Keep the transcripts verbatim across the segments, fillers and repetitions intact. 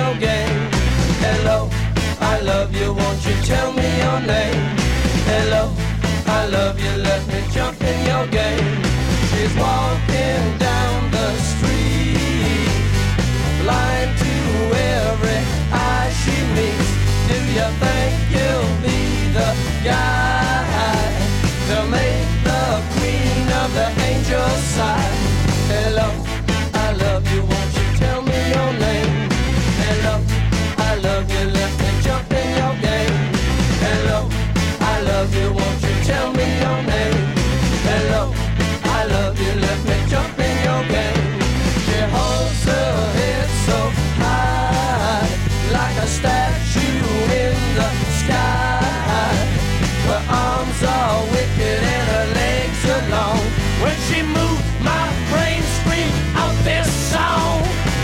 your game. Hello, I love you, won't you tell me your name? Hello, I love you, let me jump in your game. She's walking down the street, blind to every eye she meets. Do you think you'll be the guy to make the queen of the angels sigh? Hello, I love you, won't you tell me your name? Hello, I love you, let me jump in your game. Hello, I love you, won't you tell me your name? Hello, I love you, let me jump in your game. She holds her head so high, like a statue in the sky. Her arms are wicked and her legs are long. When she moves, my brain screams out this song.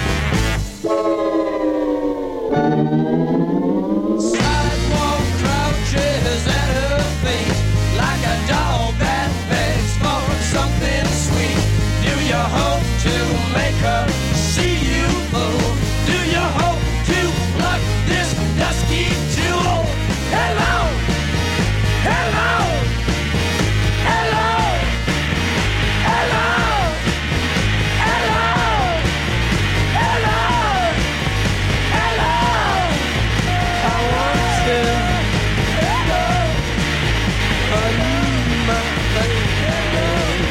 Sidewalk crouches at her feet, like a dog that begs for something sweet. Do you hope to make her see you, fool? Do you hope to pluck this dusky jewel? Hello, hello, hello, hello, hello, hello, hello. I want to hello, I need my baby.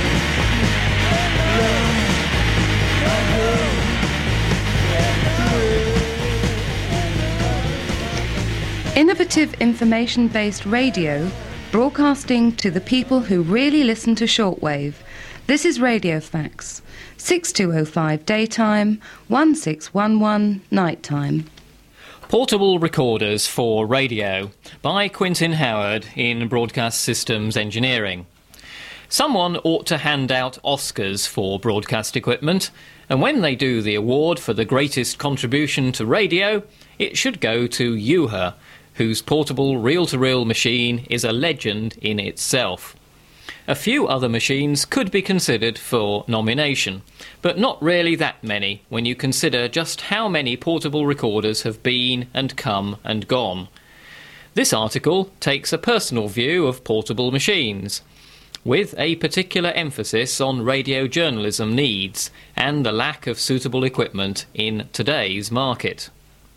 Innovative information-based radio, broadcasting to the people who really listen to shortwave. This is Radio Fax, six two oh five daytime, one six one one nighttime. Portable Recorders for Radio by Quintin Howard in Broadcast Systems Engineering. Someone ought to hand out Oscars for broadcast equipment, and when they do the award for the greatest contribution to radio, it should go to U H A, whose portable reel-to-reel machine is a legend in itself. A few other machines could be considered for nomination, but not really that many when you consider just how many portable recorders have been and come and gone. This article takes a personal view of portable machines, with a particular emphasis on radio journalism needs and the lack of suitable equipment in today's market.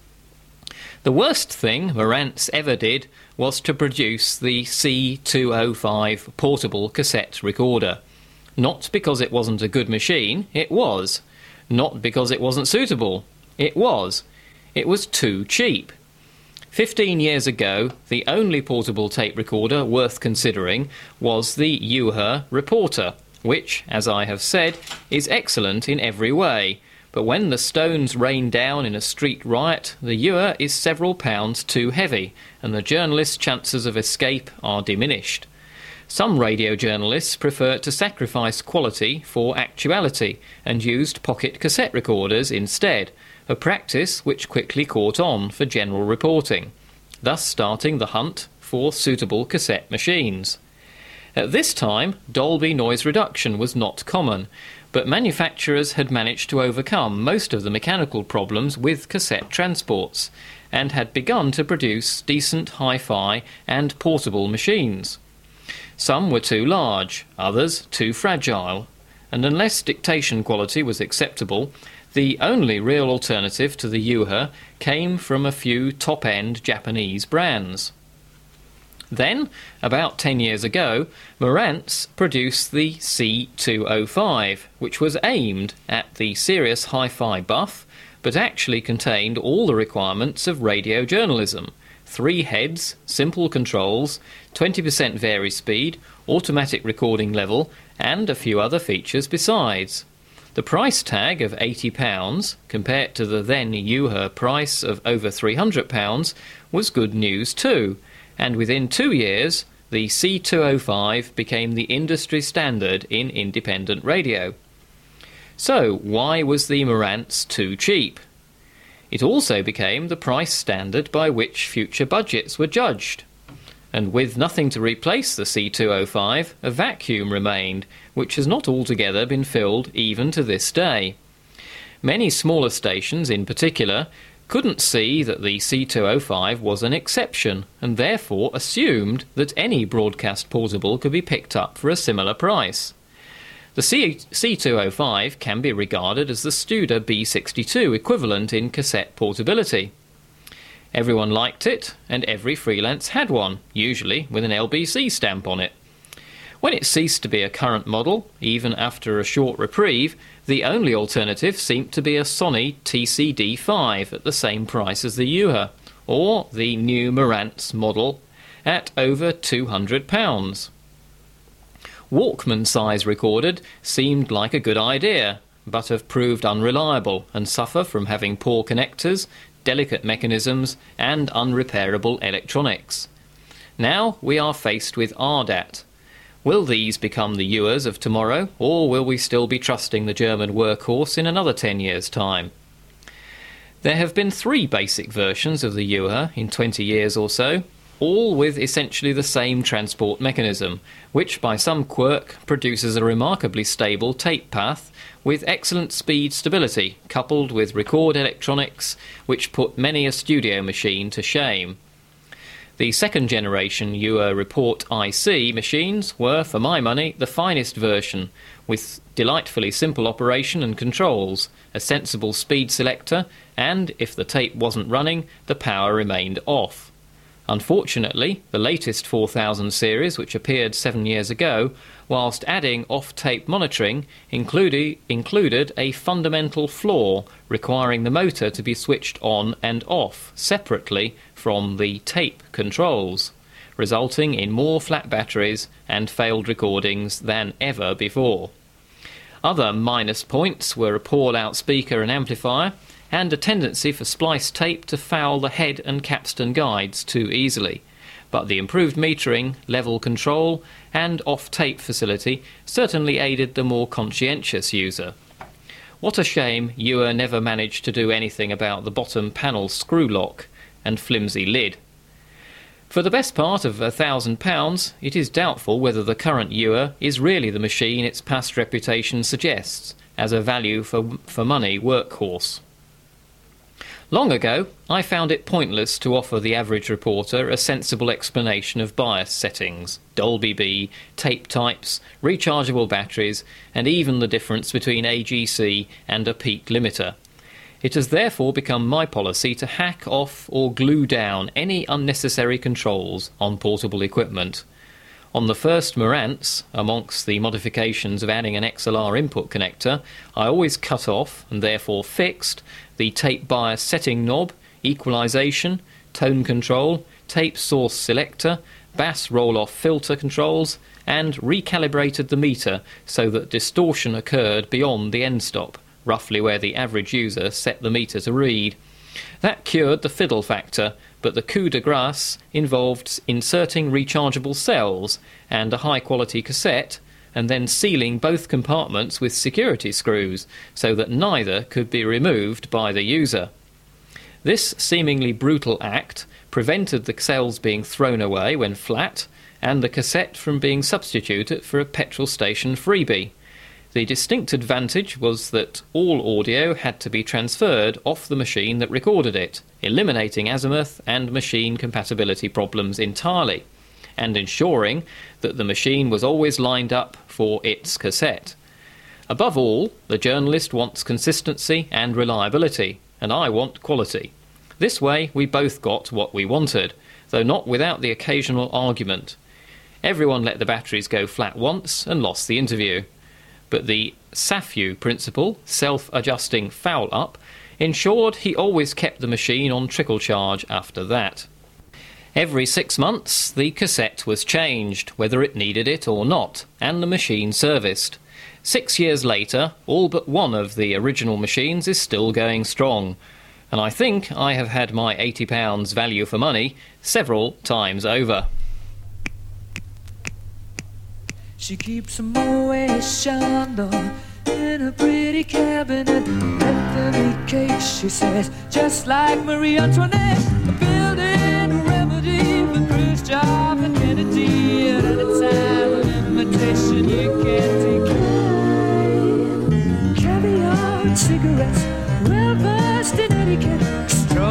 The worst thing Marantz ever did was to produce the C two oh five portable cassette recorder. Not because it wasn't a good machine, it was. Not because it wasn't suitable, it was. It was too cheap. Fifteen years ago, the only portable tape recorder worth considering was the U H A Reporter, which, as I have said, is excellent in every way. But when the stones rain down in a street riot, the U H A is several pounds too heavy, and the journalist's chances of escape are diminished. Some radio journalists prefer to sacrifice quality for actuality, and used pocket cassette recorders instead, a practice which quickly caught on for general reporting, thus starting the hunt for suitable cassette machines. At this time, Dolby noise reduction was not common, but manufacturers had managed to overcome most of the mechanical problems with cassette transports, and had begun to produce decent hi-fi and portable machines. Some were too large, others too fragile, and unless dictation quality was acceptable, the only real alternative to the U H A came from a few top-end Japanese brands. Then, about ten years ago, Marantz produced the C two oh five, which was aimed at the serious hi-fi buff, but actually contained all the requirements of radio journalism. Three heads, simple controls, twenty percent vary speed, automatic recording level, and a few other features besides. The price tag of eighty pounds, compared to the then U H A price of over three hundred pounds, was good news too, and within two years the C two oh five became the industry standard in independent radio. So why was the Marantz too cheap? It also became the price standard by which future budgets were judged. And with nothing to replace the C two oh five, a vacuum remained, which has not altogether been filled even to this day. Many smaller stations in particular couldn't see that the C two oh five was an exception, and therefore assumed that any broadcast portable could be picked up for a similar price. The C two oh five can be regarded as the Studer B sixty-two equivalent in cassette portability. Everyone liked it, and every freelance had one, usually with an L B C stamp on it. When it ceased to be a current model, even after a short reprieve, the only alternative seemed to be a Sony T C D five at the same price as the U H A, or the new Marantz model at over two hundred pounds. Walkman size recorded seemed like a good idea, but have proved unreliable and suffer from having poor connectors, delicate mechanisms and unrepairable electronics. Now we are faced with R D A T. Will these become the U H As of tomorrow, or will we still be trusting the German workhorse in another ten years' time? There have been three basic versions of the U H A in twenty years or so, all with essentially the same transport mechanism, which by some quirk produces a remarkably stable tape path with excellent speed stability, coupled with record electronics which put many a studio machine to shame. The second generation U H A Report I C machines were, for my money, the finest version, with delightfully simple operation and controls, a sensible speed selector, and, if the tape wasn't running, the power remained off. Unfortunately, the latest four thousand series, which appeared seven years ago, whilst adding off-tape monitoring, included, included a fundamental flaw requiring the motor to be switched on and off separately from the tape controls, resulting in more flat batteries and failed recordings than ever before. Other minus points were a poor loudspeaker and amplifier, and a tendency for spliced tape to foul the head and capstan guides too easily. But the improved metering, level control, and off-tape facility certainly aided the more conscientious user. What a shame U H A never managed to do anything about the bottom panel screw lock and flimsy lid. For the best part of a thousand pounds, it is doubtful whether the current U H A is really the machine its past reputation suggests, as a value for, for money workhorse. Long ago, I found it pointless to offer the average reporter a sensible explanation of bias settings, Dolby B, tape types, rechargeable batteries, and even the difference between A G C and a peak limiter. It has therefore become my policy to hack off or glue down any unnecessary controls on portable equipment. On the first Marantz, amongst the modifications of adding an X L R input connector, I always cut off, and therefore fixed, the tape bias setting knob, equalization, tone control, tape source selector, bass roll-off filter controls, and recalibrated the meter so that distortion occurred beyond the end stop, roughly where the average user set the meter to read. That cured the fiddle factor, but the coup de grace involved inserting rechargeable cells and a high-quality cassette, and then sealing both compartments with security screws so that neither could be removed by the user. This seemingly brutal act prevented the cells being thrown away when flat, and the cassette from being substituted for a petrol station freebie. The distinct advantage was that all audio had to be transferred off the machine that recorded it, eliminating azimuth and machine compatibility problems entirely, and ensuring that the machine was always lined up for its cassette. Above all, the journalist wants consistency and reliability, and I want quality. This way we both got what we wanted, though not without the occasional argument. Everyone let the batteries go flat once and lost the interview. But the S A F U principle, self-adjusting foul-up, ensured he always kept the machine on trickle charge after that. Every six months the cassette was changed, whether it needed it or not, and the machine serviced. Six years later, all but one of the original machines is still going strong, and I think I have had my eighty pounds value for money several times over. She keeps a Moet Chandon in a pretty cabinet. Anthony cake, she says, just like Marie Antoinette. A building remedy for Khrushchev and Kennedy. At any time of invitation you can't decline. Caviar and cigarettes, well versed in etiquette.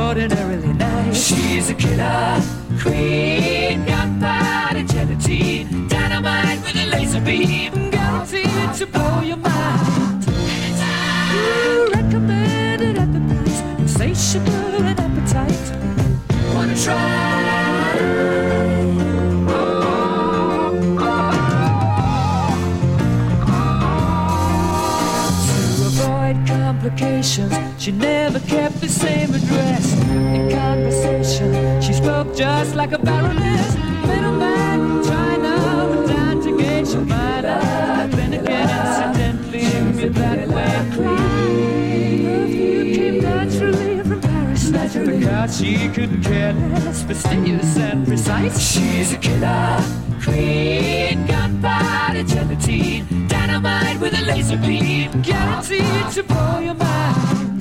She's a killer queen, gunpowder gelatine, dynamite with a laser beam, guaranteed to blow your mind. Ooh, recommended at the price, insatiable and appetite. Wanna try? To avoid complications, she never kept the same address. In conversation, she spoke just like a baroness. Middleman from China, but down to gauge your mind. Then again, incidentally, with that way perfume came naturally from Paris. Naturally, the she couldn't care less, fastidious and precise. She's a killer queen, gunpowder gelatine, dynamite with a laser beam, guaranteed to blow your mind.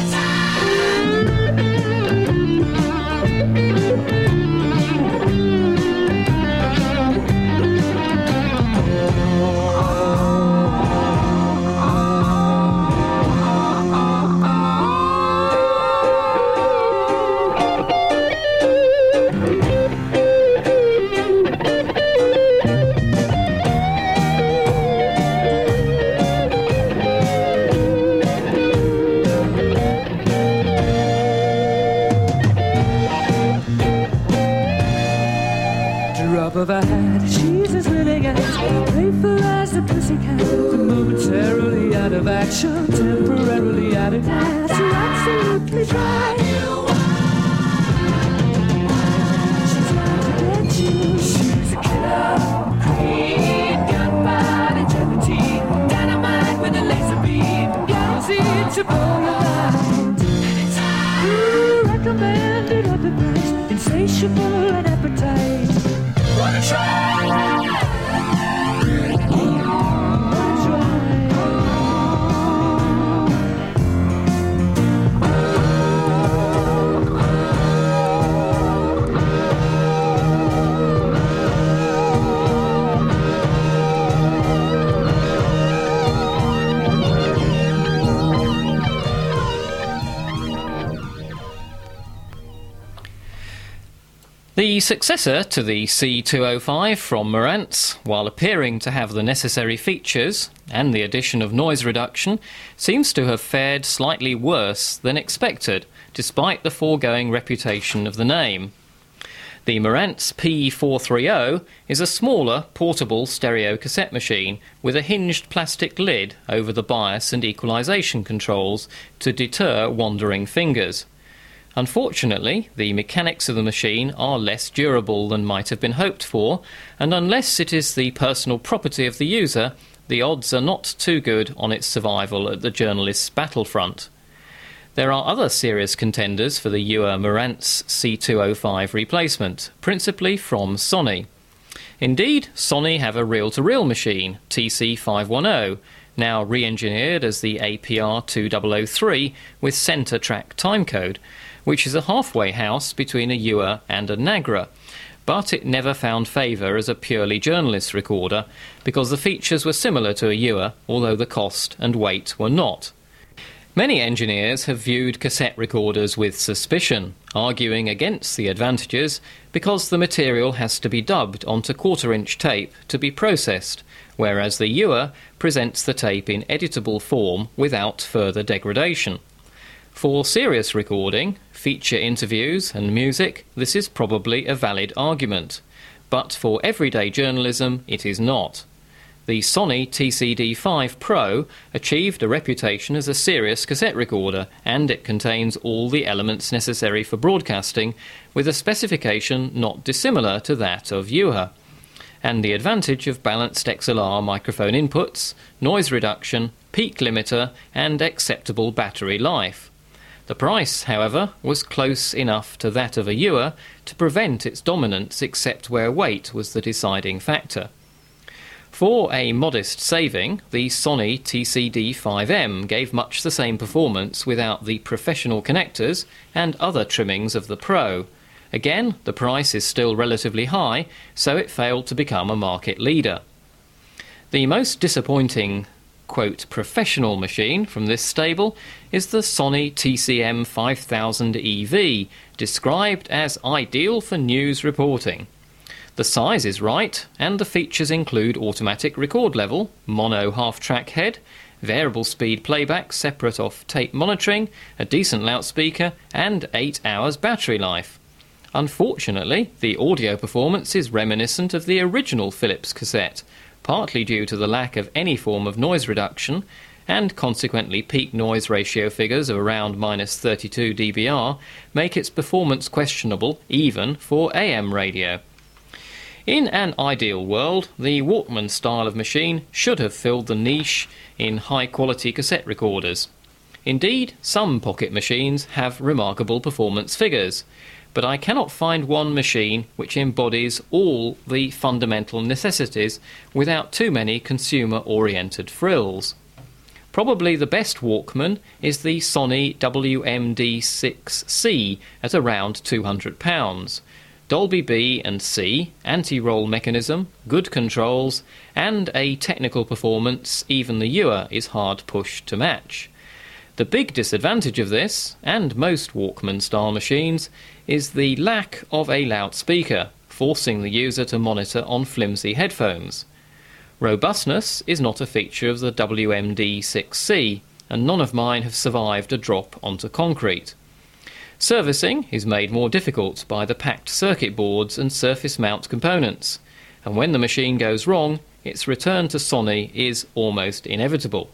Of a hat, she's as willing as playful as the pussycat, but momentarily out of action, temporarily out of gas. You're absolutely dry. She's out to get you. She's a killer queen, gunpowder gelatine, dynamite with a laser beam, guaranteed to blow your mind. Ooh, recommended at the price, insatiable and appetite. Wanna try? The successor to the C two oh five from Marantz, while appearing to have the necessary features and the addition of noise reduction, seems to have fared slightly worse than expected, despite the foregoing reputation of the name. The Marantz P four thirty is a smaller, portable stereo cassette machine with a hinged plastic lid over the bias and equalisation controls to deter wandering fingers. Unfortunately, the mechanics of the machine are less durable than might have been hoped for, and unless it is the personal property of the user, the odds are not too good on its survival at the journalist's battlefront. There are other serious contenders for the U A Marantz C two oh five replacement, principally from Sony. Indeed, Sony have a reel-to-reel machine, T C five ten, now re-engineered as the A P R two thousand three with centre track timecode, which is a halfway house between a U A and a Nagra, but it never found favour as a purely journalist recorder because the features were similar to a U A, although the cost and weight were not. Many engineers have viewed cassette recorders with suspicion, arguing against the advantages because the material has to be dubbed onto quarter-inch tape to be processed, whereas the U A presents the tape in editable form without further degradation. For serious recording, feature interviews and music, this is probably a valid argument, but for everyday journalism it is not. The Sony T C D five Pro achieved a reputation as a serious cassette recorder, and it contains all the elements necessary for broadcasting, with a specification not dissimilar to that of U H A, and the advantage of balanced X L R microphone inputs, noise reduction, peak limiter, and acceptable battery life. The price, however, was close enough to that of a U A to prevent its dominance except where weight was the deciding factor. For a modest saving, the Sony T C D five M gave much the same performance without the professional connectors and other trimmings of the Pro. Again, the price is still relatively high, so it failed to become a market leader. The most disappointing quote, professional machine from this stable is the Sony T C M five thousand E V, described as ideal for news reporting. The size is right, and the features include automatic record level, mono half-track head, variable speed playback separate off tape monitoring, a decent loudspeaker, and eight hours battery life. Unfortunately, the audio performance is reminiscent of the original Philips cassette, partly due to the lack of any form of noise reduction, and consequently peak noise ratio figures of around minus thirty-two decibels make its performance questionable even for A M radio. In an ideal world, the Walkman style of machine should have filled the niche in high-quality cassette recorders. Indeed, some pocket machines have remarkable performance figures, but I cannot find one machine which embodies all the fundamental necessities without too many consumer-oriented frills. Probably the best Walkman is the Sony W M D six C at around two hundred pounds. Dolby B and C, anti-roll mechanism, good controls, and a technical performance even the U A is hard pushed to match. The big disadvantage of this, and most Walkman-style machines, is the lack of a loudspeaker, forcing the user to monitor on flimsy headphones. Robustness is not a feature of the W M D six C, and none of mine have survived a drop onto concrete. Servicing is made more difficult by the packed circuit boards and surface mount components, and when the machine goes wrong, its return to Sony is almost inevitable.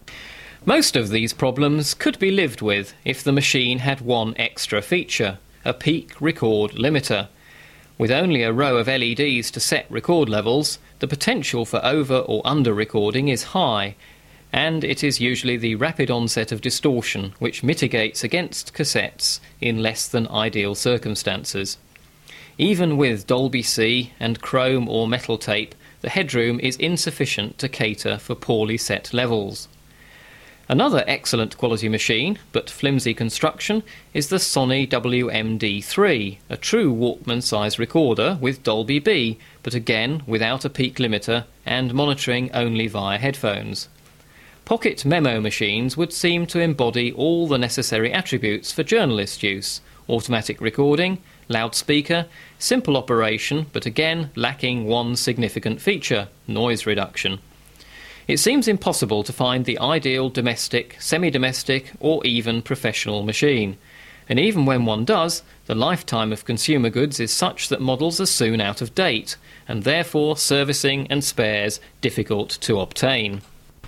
Most of these problems could be lived with if the machine had one extra feature, a peak record limiter. With only a row of L E Ds to set record levels, the potential for over or under recording is high, and it is usually the rapid onset of distortion which mitigates against cassettes in less than ideal circumstances. Even with Dolby C and chrome or metal tape, the headroom is insufficient to cater for poorly set levels. Another excellent quality machine, but flimsy construction, is the Sony W M D three, a true Walkman-size recorder with Dolby B, but again without a peak limiter and monitoring only via headphones. Pocket memo machines would seem to embody all the necessary attributes for journalist use: automatic recording, loudspeaker, simple operation, but again lacking one significant feature: noise reduction. It seems impossible to find the ideal domestic, semi-domestic, or even professional machine. And even when one does, the lifetime of consumer goods is such that models are soon out of date, and therefore servicing and spares difficult to obtain.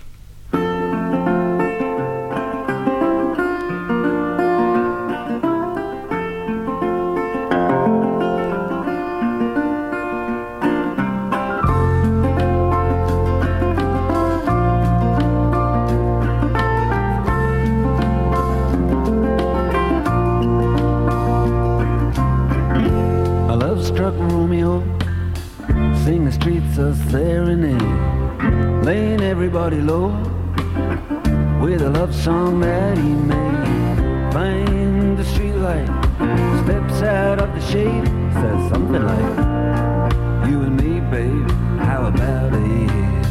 Laying everybody low with a love song that he made. Find the streetlight, steps out of the shade, says something like, "You and me, babe, how about it?"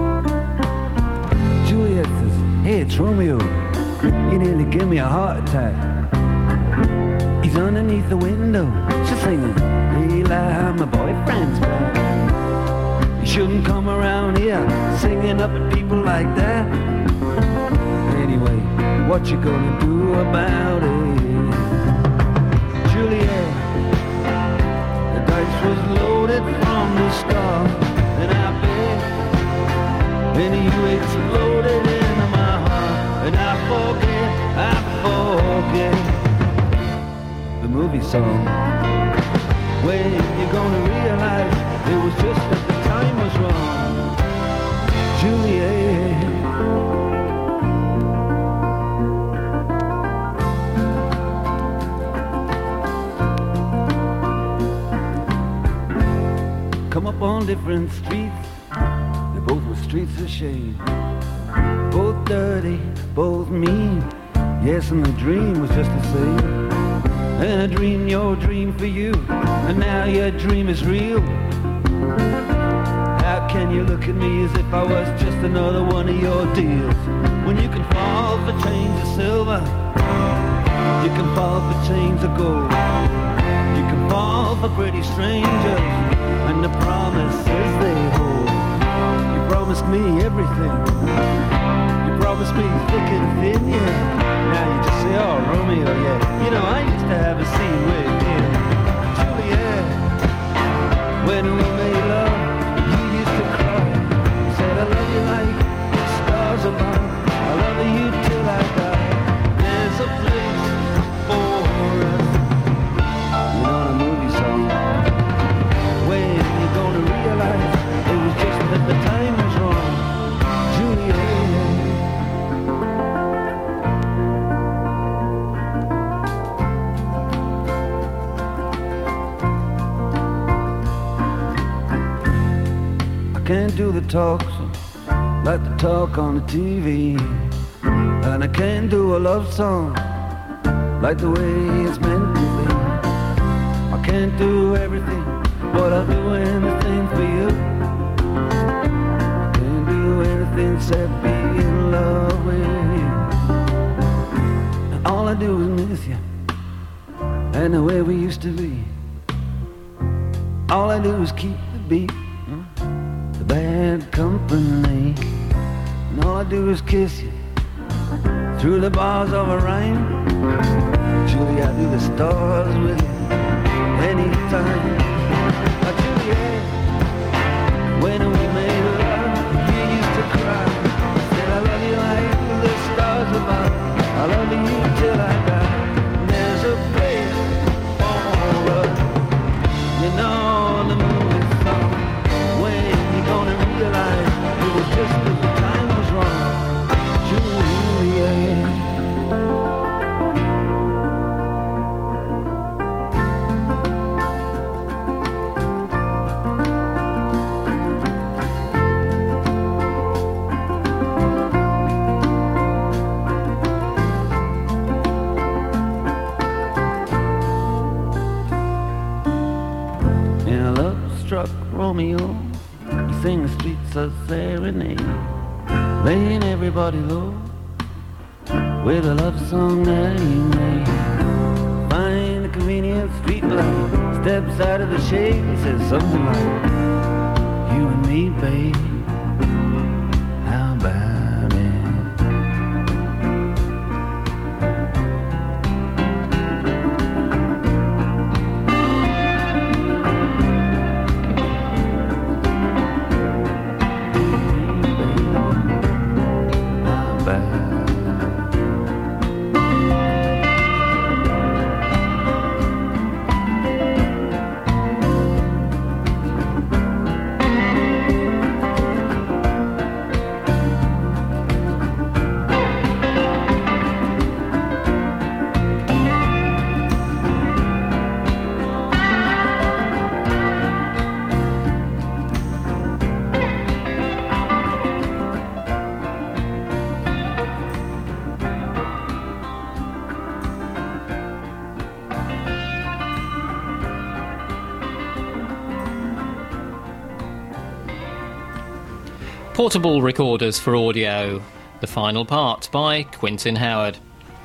Juliet says, "Hey, it's Romeo, you nearly give me a heart attack." He's underneath the window, she's singing, "Hey, like my boyfriend's back." You shouldn't come around here singing up at people like that. Anyway, what you gonna do about it? Juliet, the dice was loaded from the start, and I bet, and you exploded into my heart, and I forget, I forget the movie song. When you gonna realize it was just that the time was wrong, Juliet. Come up on different streets, they both were streets of shame. Both dirty, both mean, yes, and the dream was just the same. And I dreamed your dream for you, and now your dream is real. How can you look at me as if I was just another one of your deals? When you can fall for chains of silver, you can fall for chains of gold, you can fall for pretty strangers and the promises they hold. You promised me everything, you promised me thick and thin, yeah. Now you just say, oh, Romeo, yeah. You know, I used to have a scene with him, Juliet. When we made love, you used to cry. You said, I love you like the stars above. I love you till I die. There's a place for us. You know the movie song. When you're gonna realize it was just that the time was wrong, Juliet. Can't do the talk like the talk on the T V, and I can't do a love song like the way it's meant to be. I can't do everything, but I'll do anything for you. I can't do anything except be in love with you. And all I do is miss you and the way we used to be. All I do is keep the beat, bad company, and all I do is kiss you through the bars of a rhyme. Julie, I do the stars with you anytime. Oh, Juliet, when we made love, you used to cry. Said I love you like the stars above. I love you till I die. There's a place for us, you know the movie song. When gonna realize it was just that the time was wrong, Juliet. In a love-struck Romeo, sing the streets a serenade, laying everybody low with a love song that he made. Find a convenient street light, steps out of the shade and says something like, you and me, babe, how about it? Portable recorders for audio, the final part by Quentin Howard.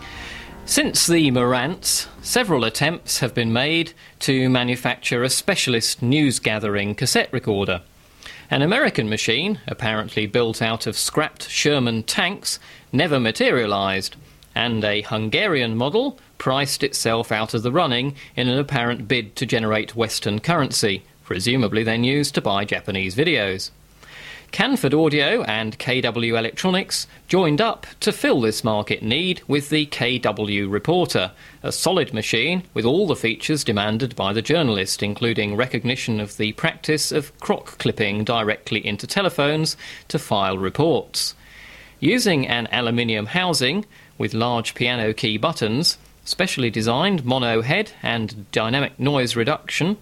Since the Marantz, several attempts have been made to manufacture a specialist news-gathering cassette recorder. An American machine, apparently built out of scrapped Sherman tanks, never materialised, and a Hungarian model priced itself out of the running in an apparent bid to generate Western currency, presumably then used to buy Japanese videos. Canford Audio and K W Electronics joined up to fill this market need with the K W Reporter, a solid machine with all the features demanded by the journalist, including recognition of the practice of crock clipping directly into telephones to file reports. Using an aluminium housing with large piano key buttons, specially designed mono head and dynamic noise reduction,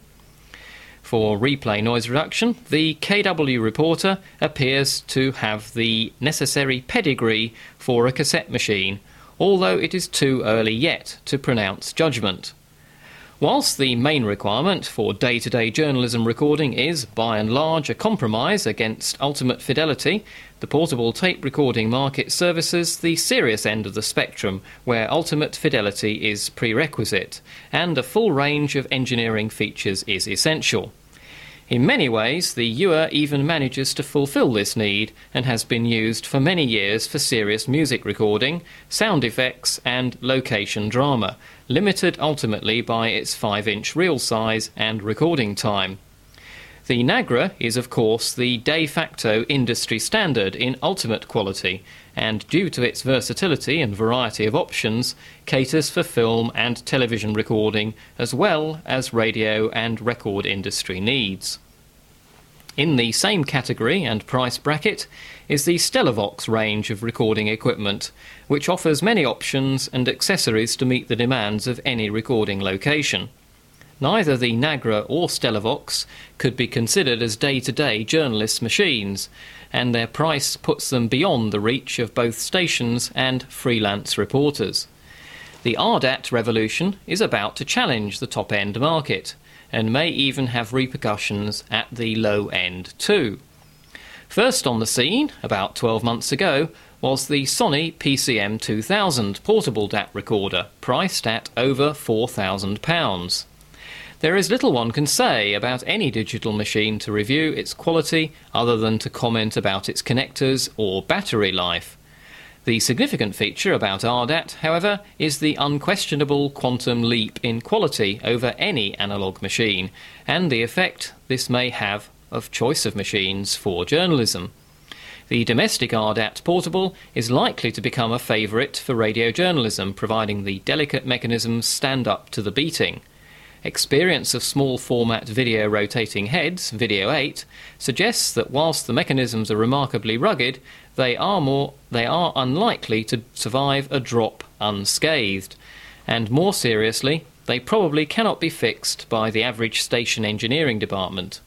for replay noise reduction, the K W Reporter appears to have the necessary pedigree for a cassette machine, although it is too early yet to pronounce judgment. Whilst the main requirement for day-to-day journalism recording is, by and large, a compromise against ultimate fidelity, the portable tape recording market services the serious end of the spectrum, where ultimate fidelity is prerequisite, and a full range of engineering features is essential. In many ways, the U A even manages to fulfil this need and has been used for many years for serious music recording, sound effects and location drama, limited ultimately by its five inch reel size and recording time. The Nagra is of course the de facto industry standard in ultimate quality, and due to its versatility and variety of options, caters for film and television recording as well as radio and record industry needs. In the same category and price bracket is the Stellavox range of recording equipment, which offers many options and accessories to meet the demands of any recording location. Neither the Nagra or Stellavox could be considered as day-to-day journalists' machines, and their price puts them beyond the reach of both stations and freelance reporters. The R D A T revolution is about to challenge the top-end market, and may even have repercussions at the low end too. First on the scene, about twelve months ago, was the Sony P C M two thousand portable D A T recorder, priced at over four thousand pounds. There is little one can say about any digital machine to review its quality other than to comment about its connectors or battery life. The significant feature about R D A T, however, is the unquestionable quantum leap in quality over any analogue machine, and the effect this may have of choice of machines for journalism. The domestic R D A T portable is likely to become a favourite for radio journalism, providing the delicate mechanisms stand up to the beating. Experience of small format video rotating heads, Video eight, suggests that whilst the mechanisms are remarkably rugged, they are more they are unlikely to survive a drop unscathed, and more seriously, they probably cannot be fixed by the average station engineering department.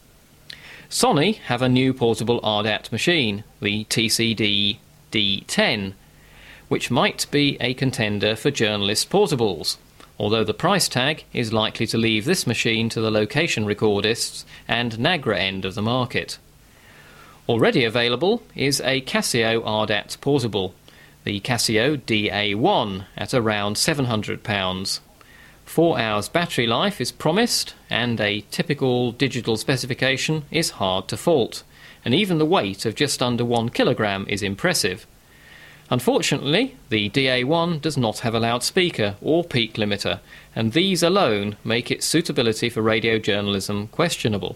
Sony have a new portable R D A T machine, the T C D D ten, which might be a contender for journalist portables, although the price tag is likely to leave this machine to the location recordists and Nagra end of the market. Already available is a Casio R D A T portable, the Casio D A one, at around seven hundred pounds. Four hours battery life is promised, and a typical digital specification is hard to fault, and even the weight of just under one kilogram is impressive. Unfortunately, the D A one does not have a loudspeaker or peak limiter, and these alone make its suitability for radio journalism questionable.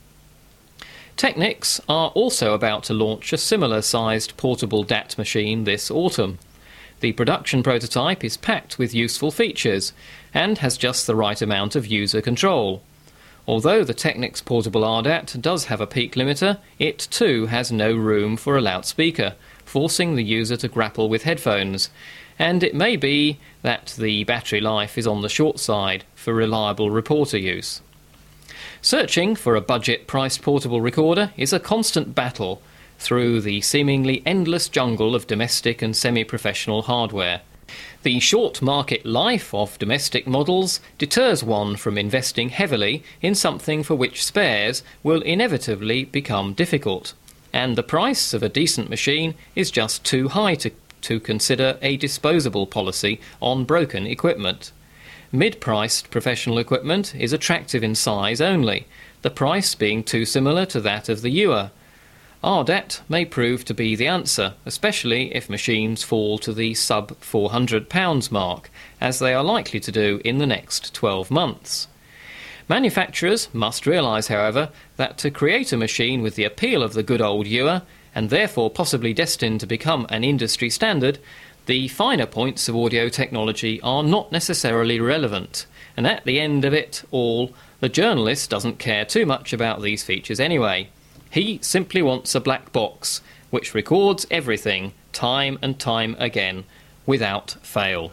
Technics are also about to launch a similar-sized portable D A T machine this autumn. The production prototype is packed with useful features and has just the right amount of user control. Although the Technics portable R D A T does have a peak limiter, it too has no room for a loudspeaker, forcing the user to grapple with headphones, and it may be that the battery life is on the short side for reliable reporter use. Searching for a budget-priced portable recorder is a constant battle through the seemingly endless jungle of domestic and semi-professional hardware. The short market life of domestic models deters one from investing heavily in something for which spares will inevitably become difficult, and the price of a decent machine is just too high to, to consider a disposable policy on broken equipment. Mid-priced professional equipment is attractive in size only, the price being too similar to that of the U A. R D A T may prove to be the answer, especially if machines fall to the sub four hundred pounds mark, as they are likely to do in the next twelve months. Manufacturers must realise, however, that to create a machine with the appeal of the good old U A, and therefore possibly destined to become an industry standard, the finer points of audio technology are not necessarily relevant, and at the end of it all, the journalist doesn't care too much about these features anyway. He simply wants a black box, which records everything, time and time again, without fail.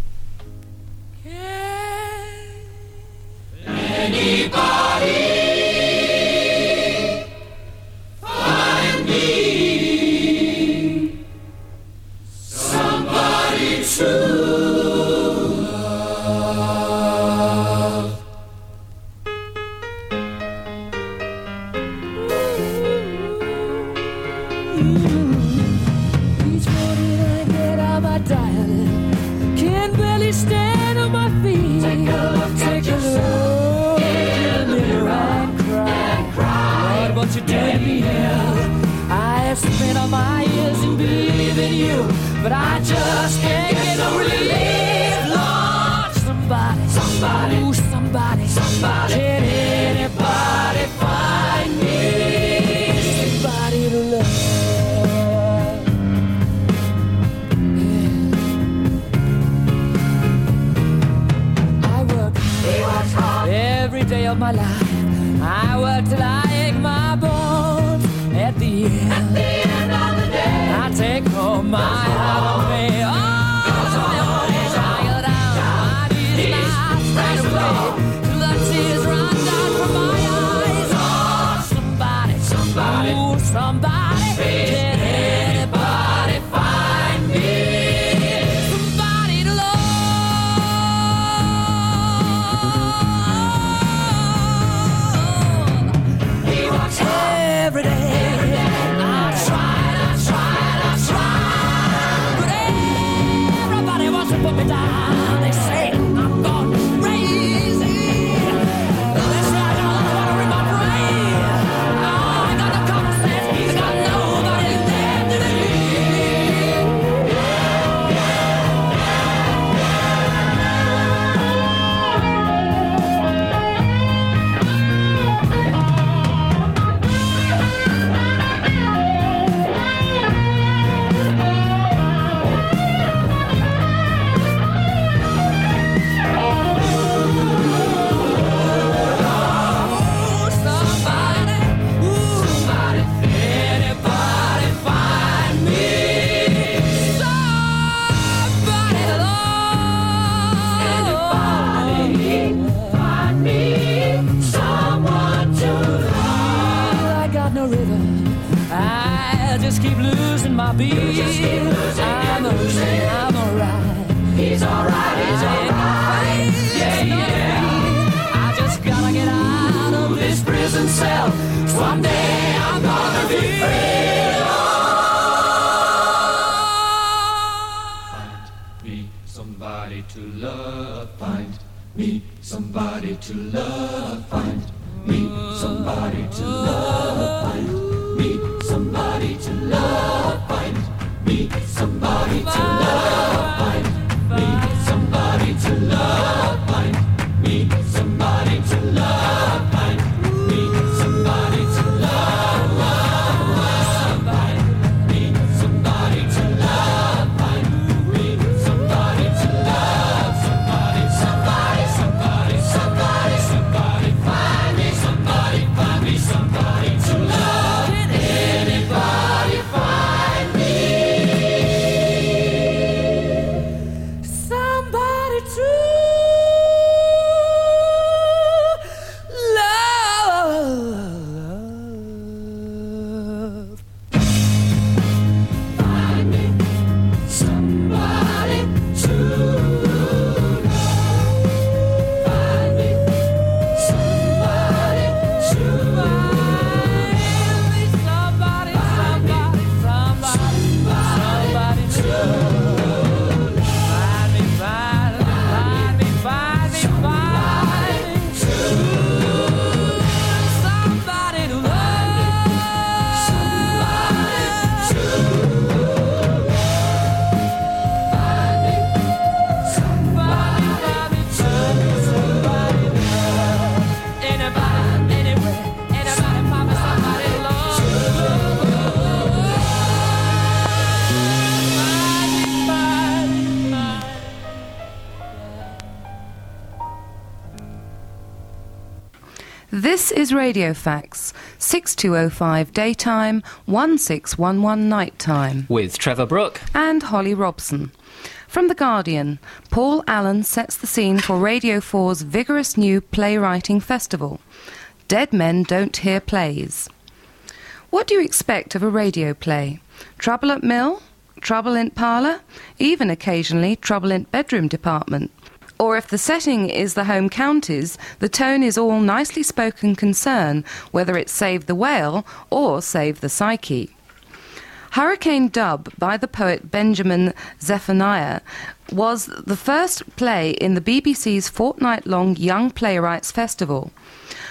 Anybody find me somebody true love? my years in believing you, but I just can't get no relief. Lord, somebody, somebody, ooh, somebody, somebody, can anybody find me somebody to love? Yeah. I work, he works hard every day of my life. I work till I ache my bones. At the end, at the end of the day, I take home my heart away. Oh, somebody, can anybody find me somebody to love? He works every day. I tried, I tried, I tried, but everybody wants to put me down. They say I'm gone crazy. They say I got a lot of water in my brain. Oh, I got the common sense. I got nobody there to keep losing my beat. Keep losing, I'm losing, I'm alright. He's alright, he's alright. Yeah, yeah. I just gotta get out of this prison cell. Someday I'm gonna be free. Find me somebody to love. Find me somebody to love. Find me somebody to love. Find me somebody to love, find me somebody to love, find me somebody to love, find me somebody to love, find me somebody to love, find me somebody to love, find me somebody to love, somebody, somebody, somebody, somebody, somebody, find me somebody, find me somebody to love. Anybody find me somebody to love? Find me somebody to love. Find me somebody to love. Somebody, somebody, somebody, somebody to love. Find me, find me, find me, find me, find me to love. Somebody to love. Somebody to love. Find me, somebody, find me to somebody to love. Anybody, anywhere, anybody, find me somebody to love. This is Radio Fax, six two oh five daytime, one six one one nighttime. With Trevor Brooke and Holly Robson. From The Guardian, Paul Allen sets the scene for Radio four's vigorous new playwriting festival. Dead Men Don't Hear Plays. What do you expect of a radio play? Trouble at Mill? Trouble in Parlour? Even occasionally Trouble in Bedroom Department? Or if the setting is the home counties, the tone is all nicely spoken concern, whether it's Save the Whale or Save the Psyche. Hurricane Dub by the poet Benjamin Zephaniah was the first play in the B B C's fortnight-long Young Playwrights Festival.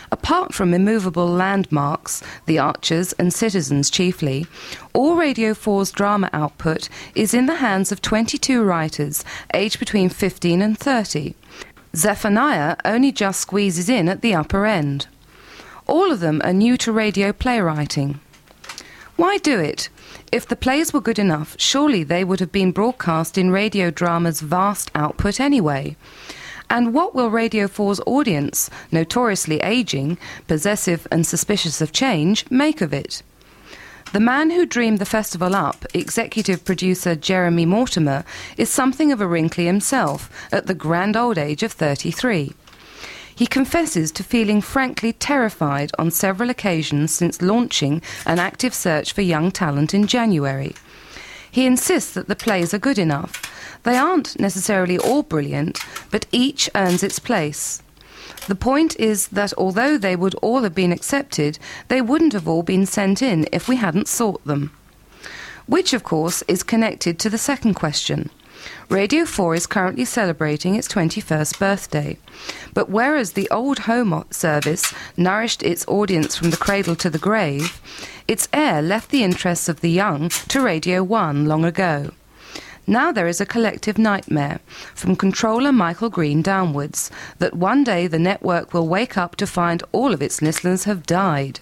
Apart from immovable landmarks, the Archers and Citizens chiefly, all Radio four's drama output is in the hands of twenty-two writers aged between fifteen and thirty. Zephaniah only just squeezes in at the upper end. All of them are new to radio playwriting. Why do it? If the plays were good enough, surely they would have been broadcast in Radio Drama's vast output anyway. And what will Radio four's audience, notoriously ageing, possessive and suspicious of change, make of it? The man who dreamed the festival up, executive producer Jeremy Mortimer, is something of a wrinkly himself, at the grand old age of thirty-three. He confesses to feeling frankly terrified on several occasions since launching an active search for young talent in January. He insists that the plays are good enough. They aren't necessarily all brilliant, but each earns its place. The point is that although they would all have been accepted, they wouldn't have all been sent in if we hadn't sought them. Which, of course, is connected to the second question. Radio four is currently celebrating its twenty-first birthday. But whereas the old home service nourished its audience from the cradle to the grave, its air left the interests of the young to Radio one long ago. Now there is a collective nightmare, from controller Michael Green downwards, that one day the network will wake up to find all of its listeners have died.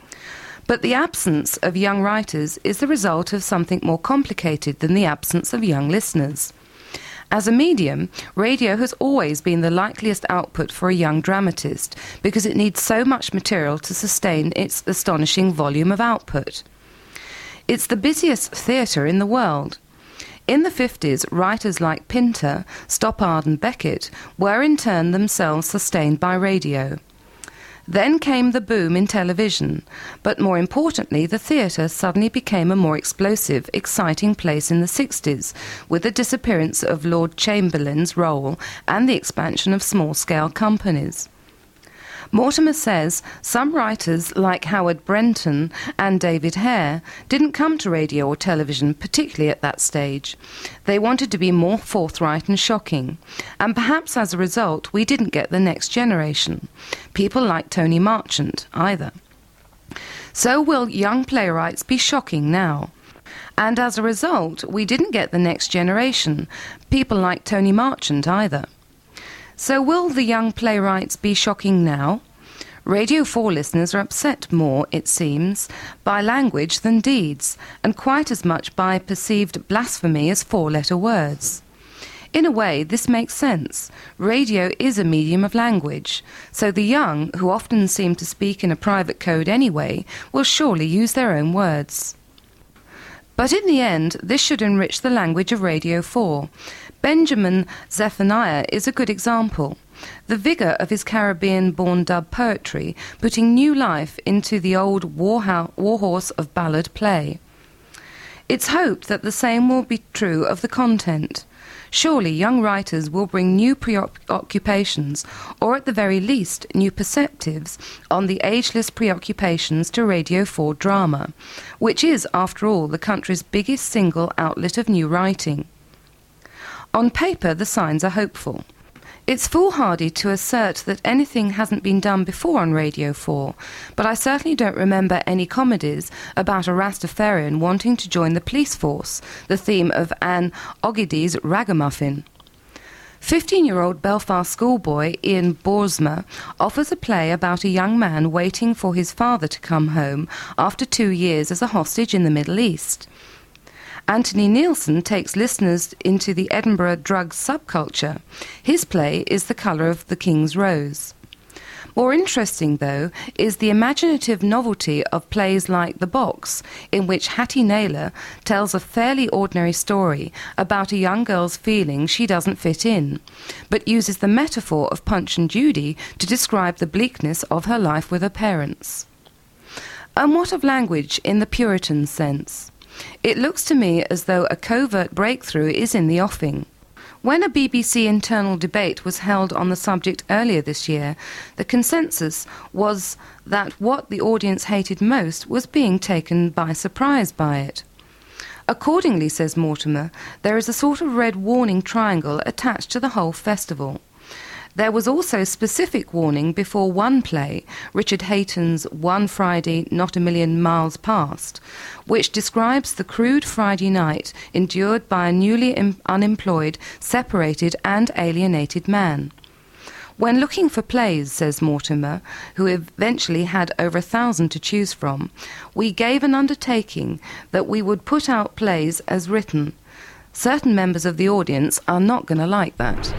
But the absence of young writers is the result of something more complicated than the absence of young listeners. As a medium, radio has always been the likeliest output for a young dramatist because it needs so much material to sustain its astonishing volume of output. It's the busiest theatre in the world. In the fifties, writers like Pinter, Stoppard and Beckett were in turn themselves sustained by radio. Then came the boom in television, but more importantly, the theatre suddenly became a more explosive, exciting place in the sixties, with the disappearance of Lord Chamberlain's role and the expansion of small-scale companies. Mortimer says some writers like Howard Brenton and David Hare didn't come to radio or television, particularly at that stage. They wanted to be more forthright and shocking, and perhaps as a result we didn't get the next generation, people like Tony Marchant either. So will young playwrights be shocking now? And as a result we didn't get the next generation, people like Tony Marchant either. So will the young playwrights be shocking now? Radio four listeners are upset more, it seems, by language than deeds, and quite as much by perceived blasphemy as four-letter words. In a way, this makes sense. Radio is a medium of language, so the young, who often seem to speak in a private code anyway, will surely use their own words. But in the end, this should enrich the language of Radio four. Benjamin Zephaniah is a good example. The vigour of his Caribbean-born dub poetry, putting new life into the old warhorse of ballad play. It's hoped that the same will be true of the content. Surely young writers will bring new preoccupations, or at the very least new perspectives, on the ageless preoccupations to Radio four drama, which is, after all, the country's biggest single outlet of new writing. On paper, the signs are hopeful. It's foolhardy to assert that anything hasn't been done before on Radio four, but I certainly don't remember any comedies about a Rastafarian wanting to join the police force, the theme of Anne Ogilvy's Ragamuffin. Fifteen-year-old Belfast schoolboy Ian Borsma offers a play about a young man waiting for his father to come home after two years as a hostage in the Middle East. Anthony Nielsen takes listeners into the Edinburgh drug subculture. His play is The Colour of the King's Rose. More interesting, though, is the imaginative novelty of plays like The Box, in which Hattie Naylor tells a fairly ordinary story about a young girl's feeling she doesn't fit in, but uses the metaphor of Punch and Judy to describe the bleakness of her life with her parents. And what of language in the Puritan sense? It looks to me as though a covert breakthrough is in the offing. When a B B C internal debate was held on the subject earlier this year, the consensus was that what the audience hated most was being taken by surprise by it. Accordingly, says Mortimer, there is a sort of red warning triangle attached to the whole festival. There was also specific warning before one play, Richard Hayton's One Friday Not a Million Miles Past, which describes the crude Friday night endured by a newly im- unemployed, separated and alienated man. When looking for plays, says Mortimer, who eventually had over a thousand to choose from, we gave an undertaking that we would put out plays as written. Certain members of the audience are not going to like that.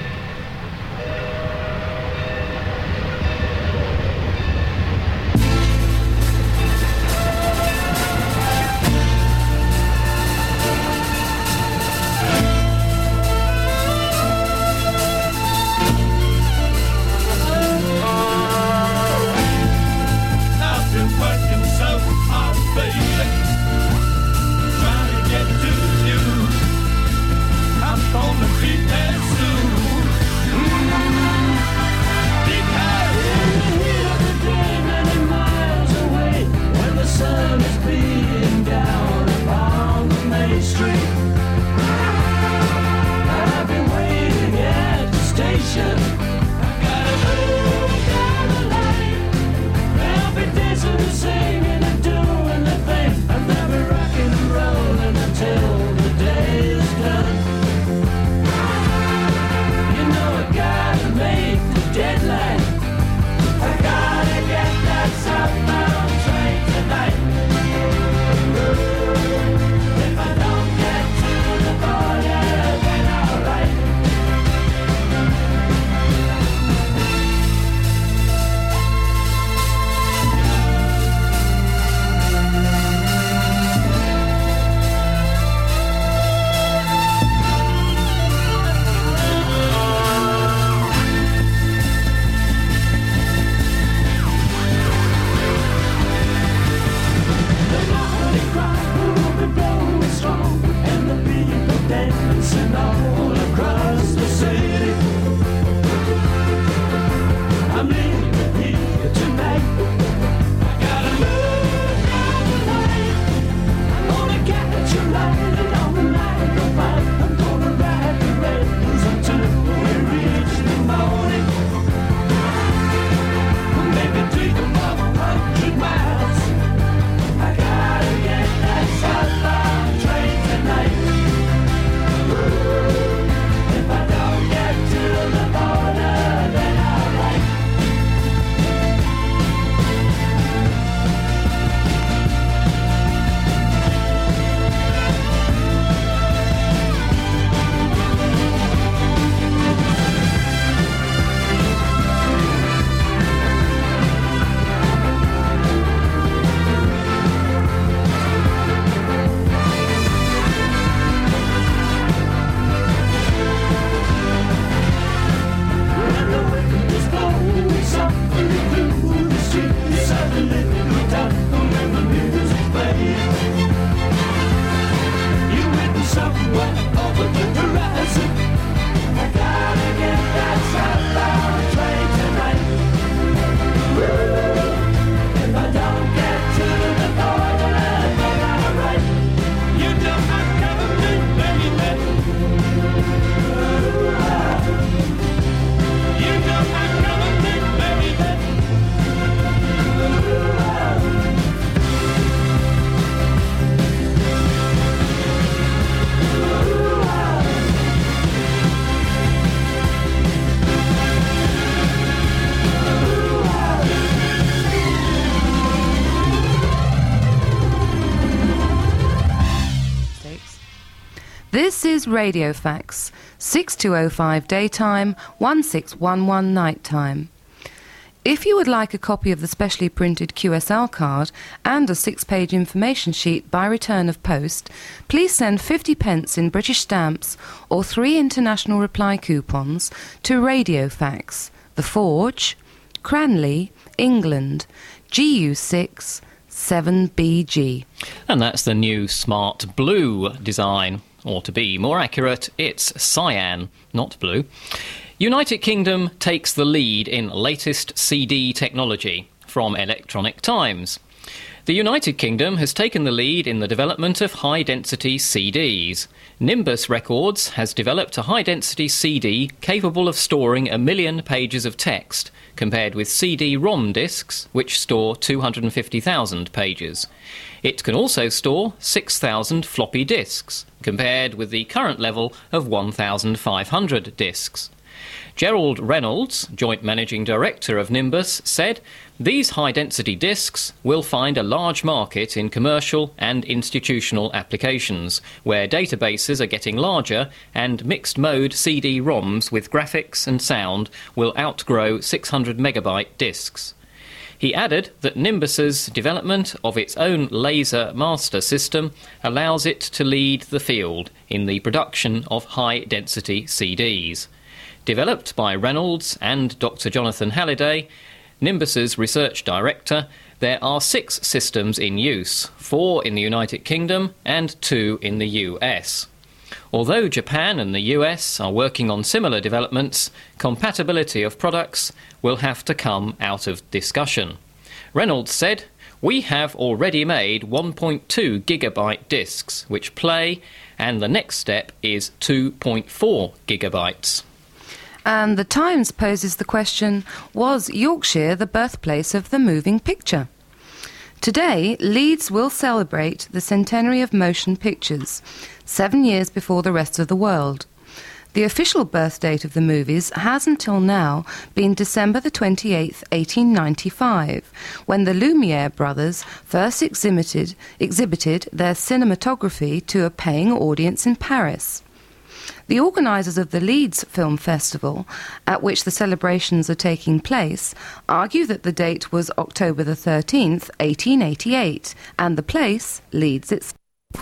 This is Radio Fax, six two oh five daytime, one six one one nighttime. If you would like a copy of the specially printed Q S L card and a six-page information sheet by return of post, please send fifty pence in British stamps or three international reply coupons to Radio Fax, The Forge, Cranley, England, G U six seven B G. And that's the new Smart Blue design. Or to be more accurate, it's cyan, not blue. United Kingdom takes the lead in latest C D technology from Electronic Times. The United Kingdom has taken the lead in the development of high-density C Ds. Nimbus Records has developed a high-density C D capable of storing a million pages of text, compared with C D ROM discs, which store two hundred fifty thousand pages. It can also store six thousand floppy disks, compared with the current level of one thousand five hundred disks. Gerald Reynolds, Joint Managing Director of Nimbus, said, "These high-density disks will find a large market in commercial and institutional applications, where databases are getting larger and mixed-mode C D ROMs with graphics and sound will outgrow six hundred megabyte disks." He added that Nimbus's development of its own laser master system allows it to lead the field in the production of high-density C Ds. Developed by Reynolds and Doctor Jonathan Halliday, Nimbus's research director, there are six systems in use, four in the United Kingdom and two in the U S. Although Japan and the U S are working on similar developments, compatibility of products will have to come out of discussion. Reynolds said, "We have already made one point two gigabyte disks which play, and the next step is two point four gigabytes. And The Times poses the question, was Yorkshire the birthplace of the moving picture? Today, Leeds will celebrate the centenary of motion pictures, seven years before the rest of the world. The official birth date of the movies has until now been December the twenty-eighth, eighteen ninety-five, when the Lumiere brothers first exhibited, exhibited their cinematography to a paying audience in Paris. The organisers of the Leeds Film Festival, at which the celebrations are taking place, argue that the date was October the thirteenth, eighteen eighty-eight, and the place, Leeds itself.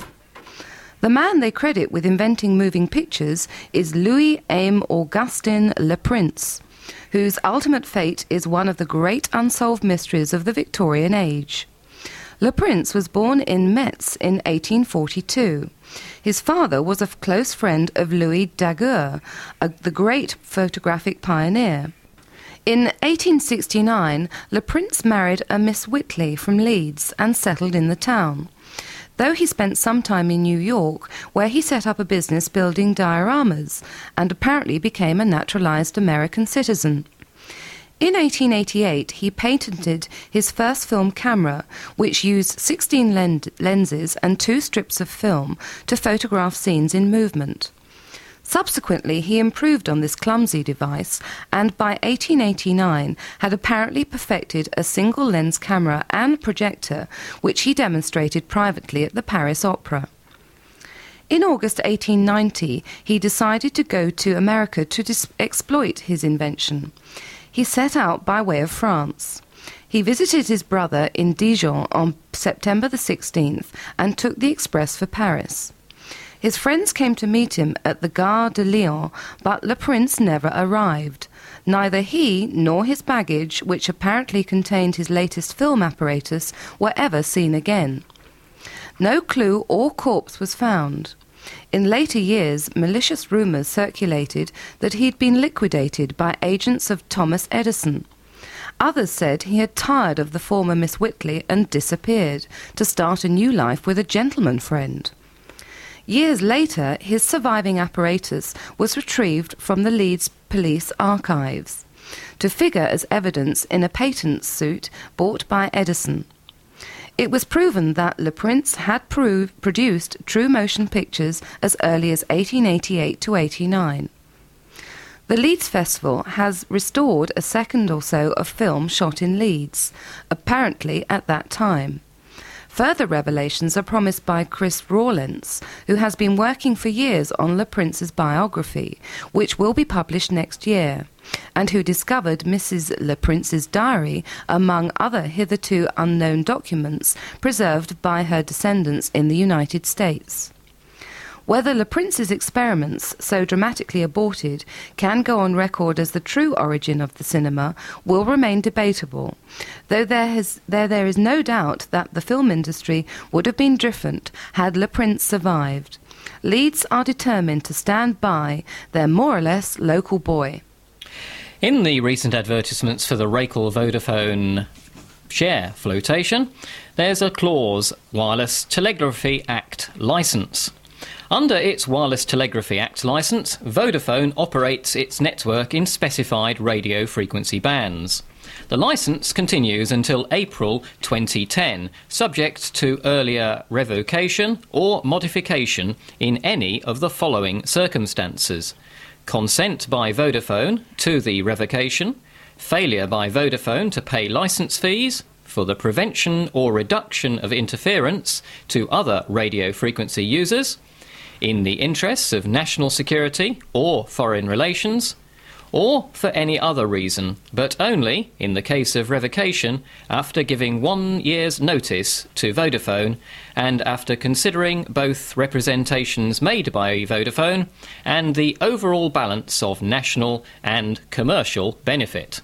The man they credit with inventing moving pictures is Louis Aime Augustin Le Prince, whose ultimate fate is one of the great unsolved mysteries of the Victorian age. Le Prince was born in Metz in eighteen forty-two. His father was a close friend of Louis Daguerre, a, the great photographic pioneer. In eighteen sixty-nine, Le Prince married a Miss Whitley from Leeds and settled in the town, though he spent some time in New York, where he set up a business building dioramas and apparently became a naturalized American citizen. In eighteen eighty-eight, he patented his first film camera, which used sixteen len- lenses and two strips of film to photograph scenes in movement. Subsequently, he improved on this clumsy device and by eighteen eighty-nine had apparently perfected a single-lens camera and projector, which he demonstrated privately at the Paris Opera. In August eighteen ninety, he decided to go to America to dis- exploit his invention. He set out by way of France. He visited his brother in Dijon on September the sixteenth and took the express for Paris. His friends came to meet him at the Gare de Lyon, but Le Prince never arrived. Neither he nor his baggage, which apparently contained his latest film apparatus, were ever seen again. No clue or corpse was found. In later years, malicious rumours circulated that he had been liquidated by agents of Thomas Edison. Others said he had tired of the former Miss Whitley and disappeared to start a new life with a gentleman friend. Years later, his surviving apparatus was retrieved from the Leeds Police Archives to figure as evidence in a patent suit bought by Edison. It was proven that Le Prince had pro- produced true motion pictures as early as eighteen eighty-eight to eighty-nine. The Leeds Festival has restored a second or so of film shot in Leeds, apparently at that time. Further revelations are promised by Chris Rawlence, who has been working for years on Le Prince's biography, which will be published next year, and who discovered Missus Le Prince's diary among other hitherto unknown documents preserved by her descendants in the United States. Whether Le Prince's experiments, so dramatically aborted, can go on record as the true origin of the cinema will remain debatable, though there, has, there, there is no doubt that the film industry would have been different had Le Prince survived. Leeds are determined to stand by their more or less local boy. In the recent advertisements for the Racal Vodafone share flotation, there's a clause, Wireless Telegraphy Act licence. Under its Wireless Telegraphy Act licence, Vodafone operates its network in specified radio frequency bands. The licence continues until April twenty ten, subject to earlier revocation or modification in any of the following circumstances: consent by Vodafone to the revocation, failure by Vodafone to pay licence fees for the prevention or reduction of interference to other radio frequency users, in the interests of national security or foreign relations, or for any other reason, but only in the case of revocation after giving one year's notice to Vodafone and after considering both representations made by Vodafone and the overall balance of national and commercial benefit.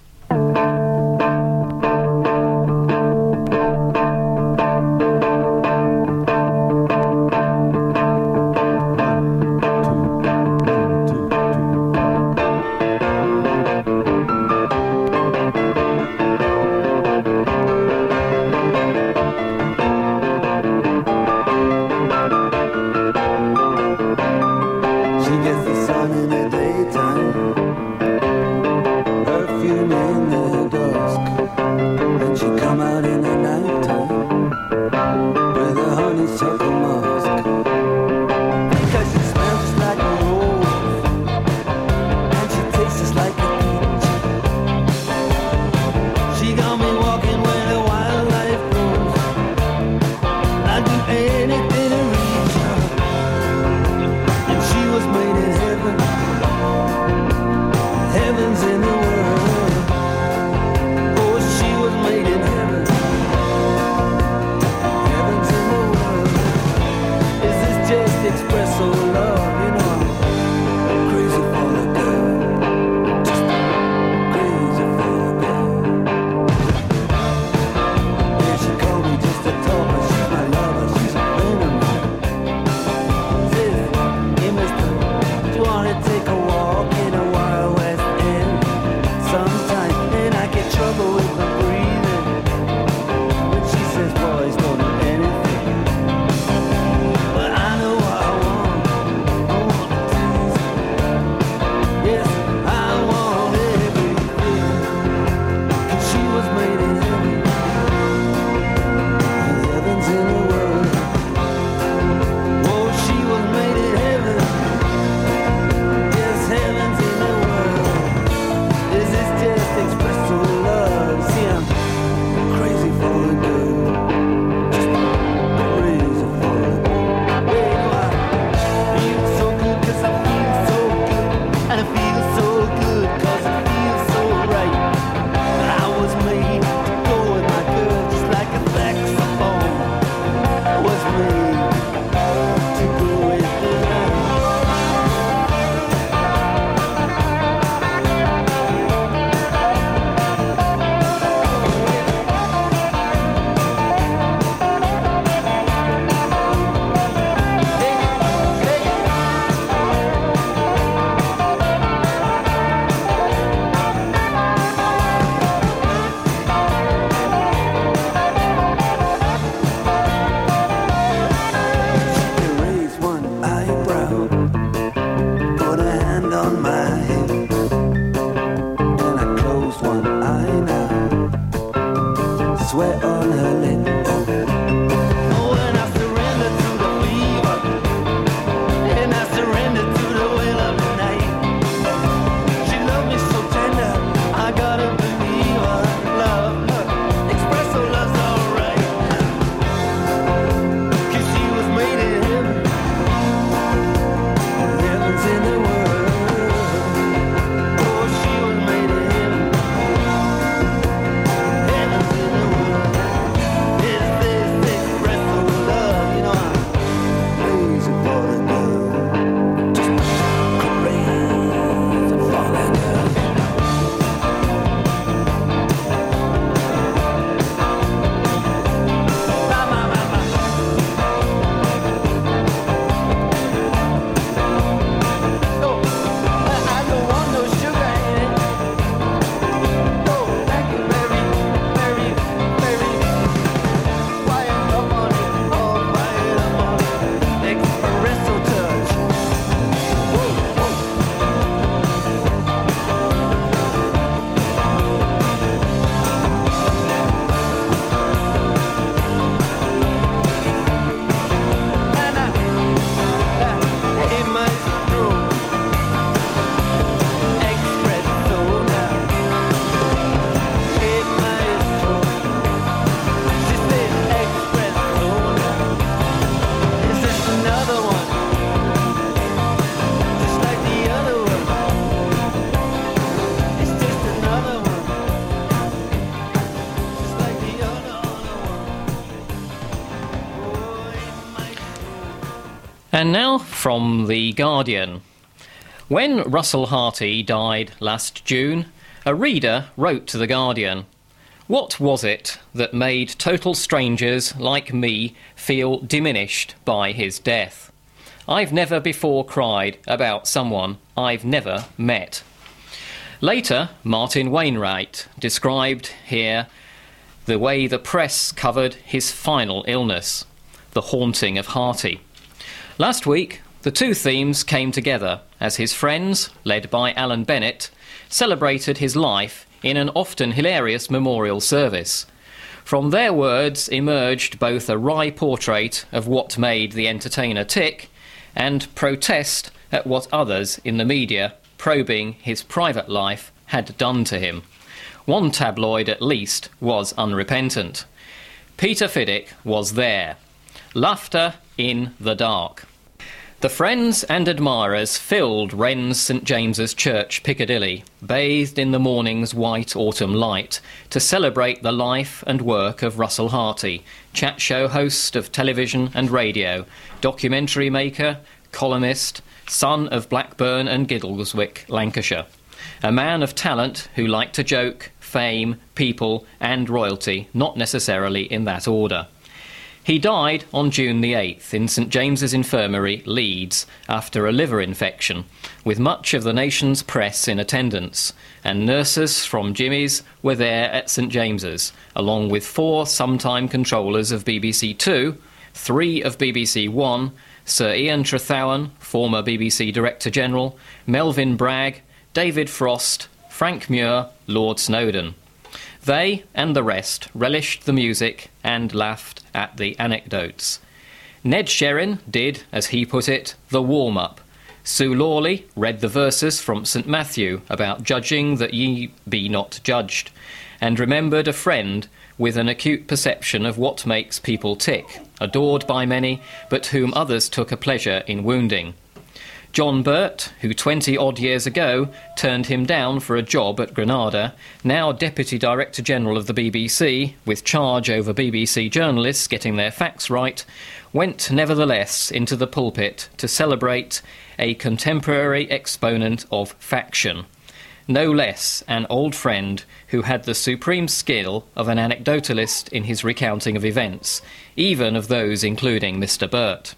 And now from The Guardian. When Russell Harty died last June, a reader wrote to The Guardian, "What was it that made total strangers like me feel diminished by his death? I've never before cried about someone I've never met." Later, Martin Wainwright described here the way the press covered his final illness, the haunting of Harty. Last week, the two themes came together as his friends, led by Alan Bennett, celebrated his life in an often hilarious memorial service. From their words emerged both a wry portrait of what made the entertainer tick and protest at what others in the media, probing his private life, had done to him. One tabloid at least was unrepentant. Peter Fiddick was there. Laughter in the dark. The friends and admirers filled Wren's St James's Church, Piccadilly, bathed in the morning's white autumn light, to celebrate the life and work of Russell Harty, chat show host of television and radio, documentary maker, columnist, son of Blackburn and Gilswick, Lancashire. A man of talent who liked to joke, fame, people and royalty, not necessarily in that order. He died on June the eighth in St James's Infirmary, Leeds, after a liver infection, with much of the nation's press in attendance, and nurses from Jimmy's were there at St James's, along with four sometime controllers of B B C Two, three of B B C One, Sir Ian Trethowan, former B B C Director-General, Melvyn Bragg, David Frost, Frank Muir, Lord Snowdon. They and the rest relished the music and laughed at the anecdotes. Ned Sherrin did, as he put it, the warm-up. Sue Lawley read the verses from St Matthew about judging that ye be not judged, and remembered a friend with an acute perception of what makes people tick, adored by many, but whom others took a pleasure in wounding. John Burt, who twenty-odd years ago turned him down for a job at Granada, now Deputy Director-General of the B B C, with charge over B B C journalists getting their facts right, went nevertheless into the pulpit to celebrate a contemporary exponent of faction. No less an old friend who had the supreme skill of an anecdotalist in his recounting of events, even of those including Mister Burt.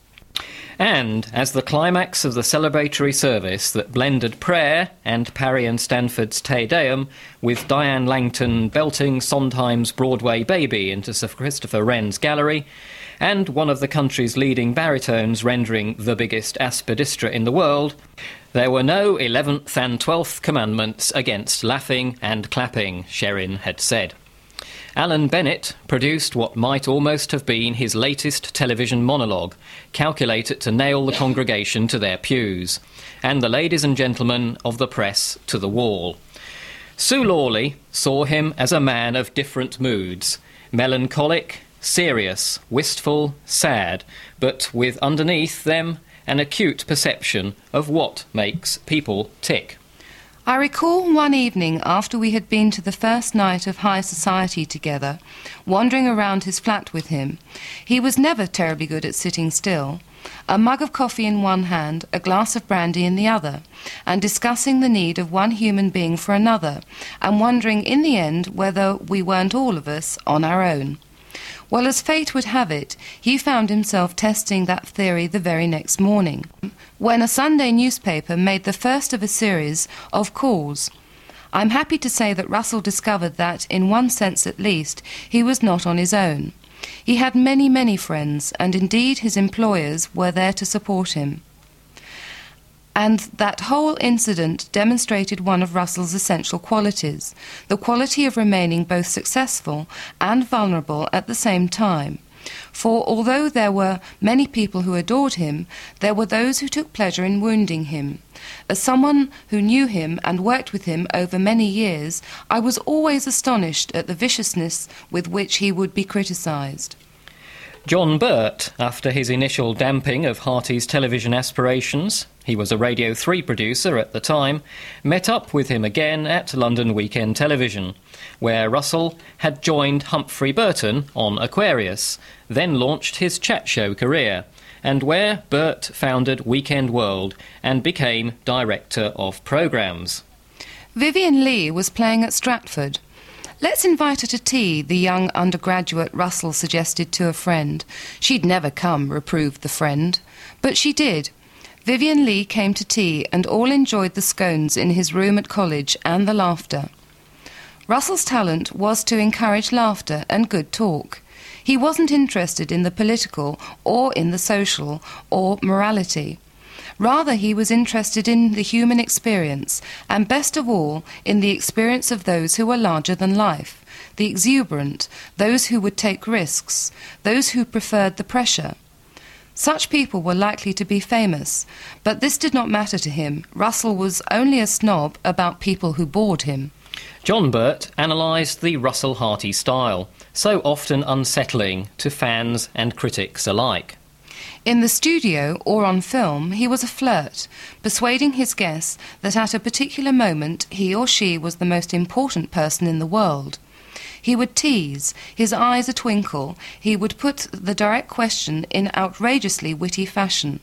And, as the climax of the celebratory service that blended prayer and Parry and Stanford's Te Deum with Diane Langton belting Sondheim's Broadway Baby into Sir Christopher Wren's gallery, and one of the country's leading baritones rendering the biggest aspidistra in the world, there were no eleventh and twelfth commandments against laughing and clapping, Sherrin had said. Alan Bennett produced what might almost have been his latest television monologue, calculated to nail the congregation to their pews, and the ladies and gentlemen of the press to the wall. Sue Lawley saw him as a man of different moods, melancholic, serious, wistful, sad, but with underneath them an acute perception of what makes people tick. I recall one evening after we had been to the first night of high society together, wandering around his flat with him. He was never terribly good at sitting still, a mug of coffee in one hand, a glass of brandy in the other, and discussing the need of one human being for another, and wondering in the end whether we weren't all of us on our own. Well, as fate would have it, he found himself testing that theory the very next morning, when a Sunday newspaper made the first of a series of calls. I'm happy to say that Russell discovered that, in one sense at least, he was not on his own. He had many, many friends, and indeed his employers were there to support him. And that whole incident demonstrated one of Russell's essential qualities, the quality of remaining both successful and vulnerable at the same time. For although there were many people who adored him, there were those who took pleasure in wounding him. As someone who knew him and worked with him over many years, I was always astonished at the viciousness with which he would be criticised. John Burt, after his initial damping of Harty's television aspirations, he was a Radio three producer at the time, met up with him again at London Weekend Television, where Russell had joined Humphrey Burton on Aquarius, then launched his chat show career, and where Bert founded Weekend World and became Director of Programmes. Vivien Leigh was playing at Stratford. "Let's invite her to tea," the young undergraduate Russell suggested to a friend. She'd never come, reproved the friend. But she did. Vivien Leigh came to tea, and all enjoyed the scones in his room at college and the laughter. Russell's talent was to encourage laughter and good talk. He wasn't interested in the political or in the social or morality. Rather, he was interested in the human experience, and best of all, in the experience of those who were larger than life, the exuberant, those who would take risks, those who preferred the pressure. Such people were likely to be famous, but this did not matter to him. Russell was only a snob about people who bored him. John Burt analysed the Russell Harty style, so often unsettling to fans and critics alike. In the studio or on film, he was a flirt, persuading his guests that at a particular moment he or she was the most important person in the world. He would tease, his eyes a twinkle, he would put the direct question in outrageously witty fashion.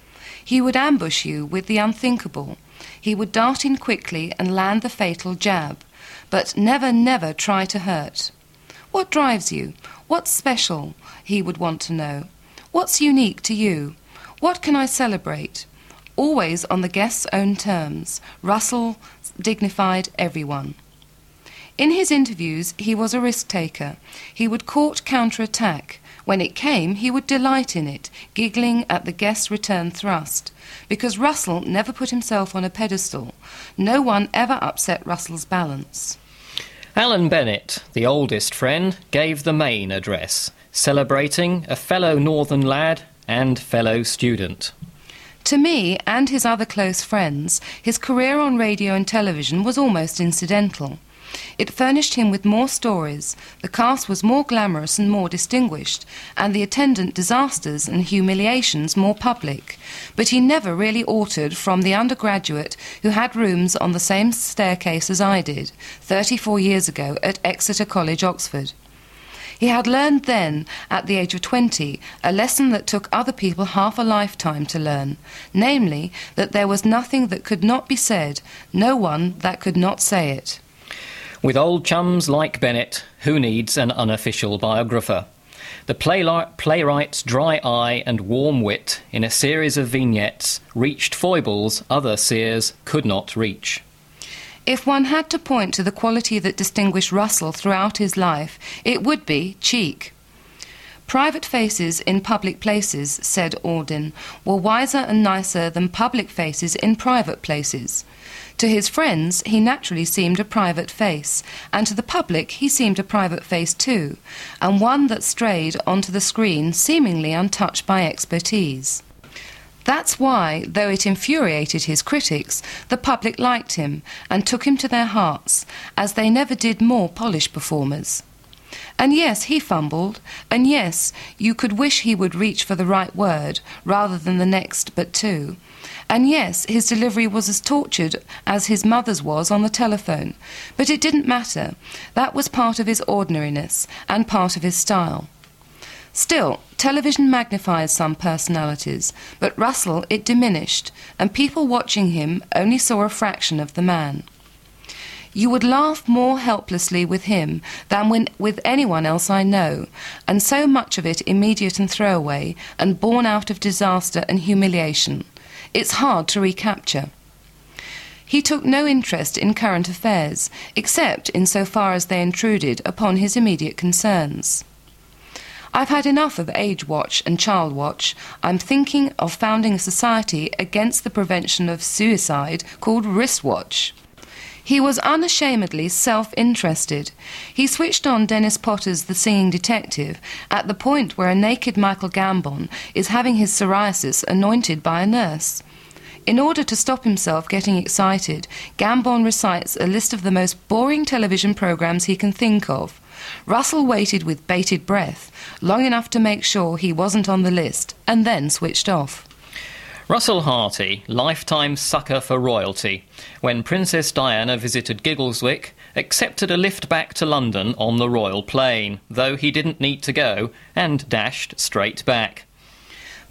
He would ambush you with the unthinkable. He would dart in quickly and land the fatal jab, but never, never try to hurt. What drives you? What's special? He would want to know. What's unique to you? What can I celebrate? Always on the guest's own terms, Russell dignified everyone. In his interviews, he was a risk-taker. He would court counter-attack. When it came, he would delight in it, giggling at the guest's return thrust. Because Russell never put himself on a pedestal. No one ever upset Russell's balance. Alan Bennett, the oldest friend, gave the main address, celebrating a fellow Northern lad and fellow student. To me and his other close friends, his career on radio and television was almost incidental. It furnished him with more stories, the cast was more glamorous and more distinguished, and the attendant disasters and humiliations more public. But he never really altered from the undergraduate who had rooms on the same staircase as I did, thirty-four years ago at Exeter College, Oxford. He had learned then, at the age of twenty, a lesson that took other people half a lifetime to learn, namely, that there was nothing that could not be said, no one that could not say it. With old chums like Bennett, who needs an unofficial biographer? The playli- playwright's dry eye and warm wit in a series of vignettes reached foibles other seers could not reach. If one had to point to the quality that distinguished Russell throughout his life, it would be cheek. Private faces in public places, said Auden, were wiser and nicer than public faces in private places. To his friends, he naturally seemed a private face, and to the public he seemed a private face too, and one that strayed onto the screen seemingly untouched by expertise. That's why, though it infuriated his critics, the public liked him and took him to their hearts, as they never did more polished performers. And yes, he fumbled, and yes, you could wish he would reach for the right word, rather than the next but two. And yes, his delivery was as tortured as his mother's was on the telephone, but it didn't matter. That was part of his ordinariness, and part of his style. Still, television magnifies some personalities, but Russell it diminished, and people watching him only saw a fraction of the man. You would laugh more helplessly with him than when, with anyone else I know, and so much of it immediate and throwaway, and born out of disaster and humiliation. It's hard to recapture. He took no interest in current affairs, except in so far as they intruded upon his immediate concerns. I've had enough of Age Watch and Child Watch. I'm thinking of founding a society against the prevention of suicide called Wristwatch. He was unashamedly self-interested. He switched on Dennis Potter's The Singing Detective at the point where a naked Michael Gambon is having his psoriasis anointed by a nurse. In order to stop himself getting excited, Gambon recites a list of the most boring television programmes he can think of. Russell waited with bated breath, long enough to make sure he wasn't on the list, and then switched off. Russell Harty, lifetime sucker for royalty, when Princess Diana visited Giggleswick, accepted a lift back to London on the royal plane, though he didn't need to go, and dashed straight back.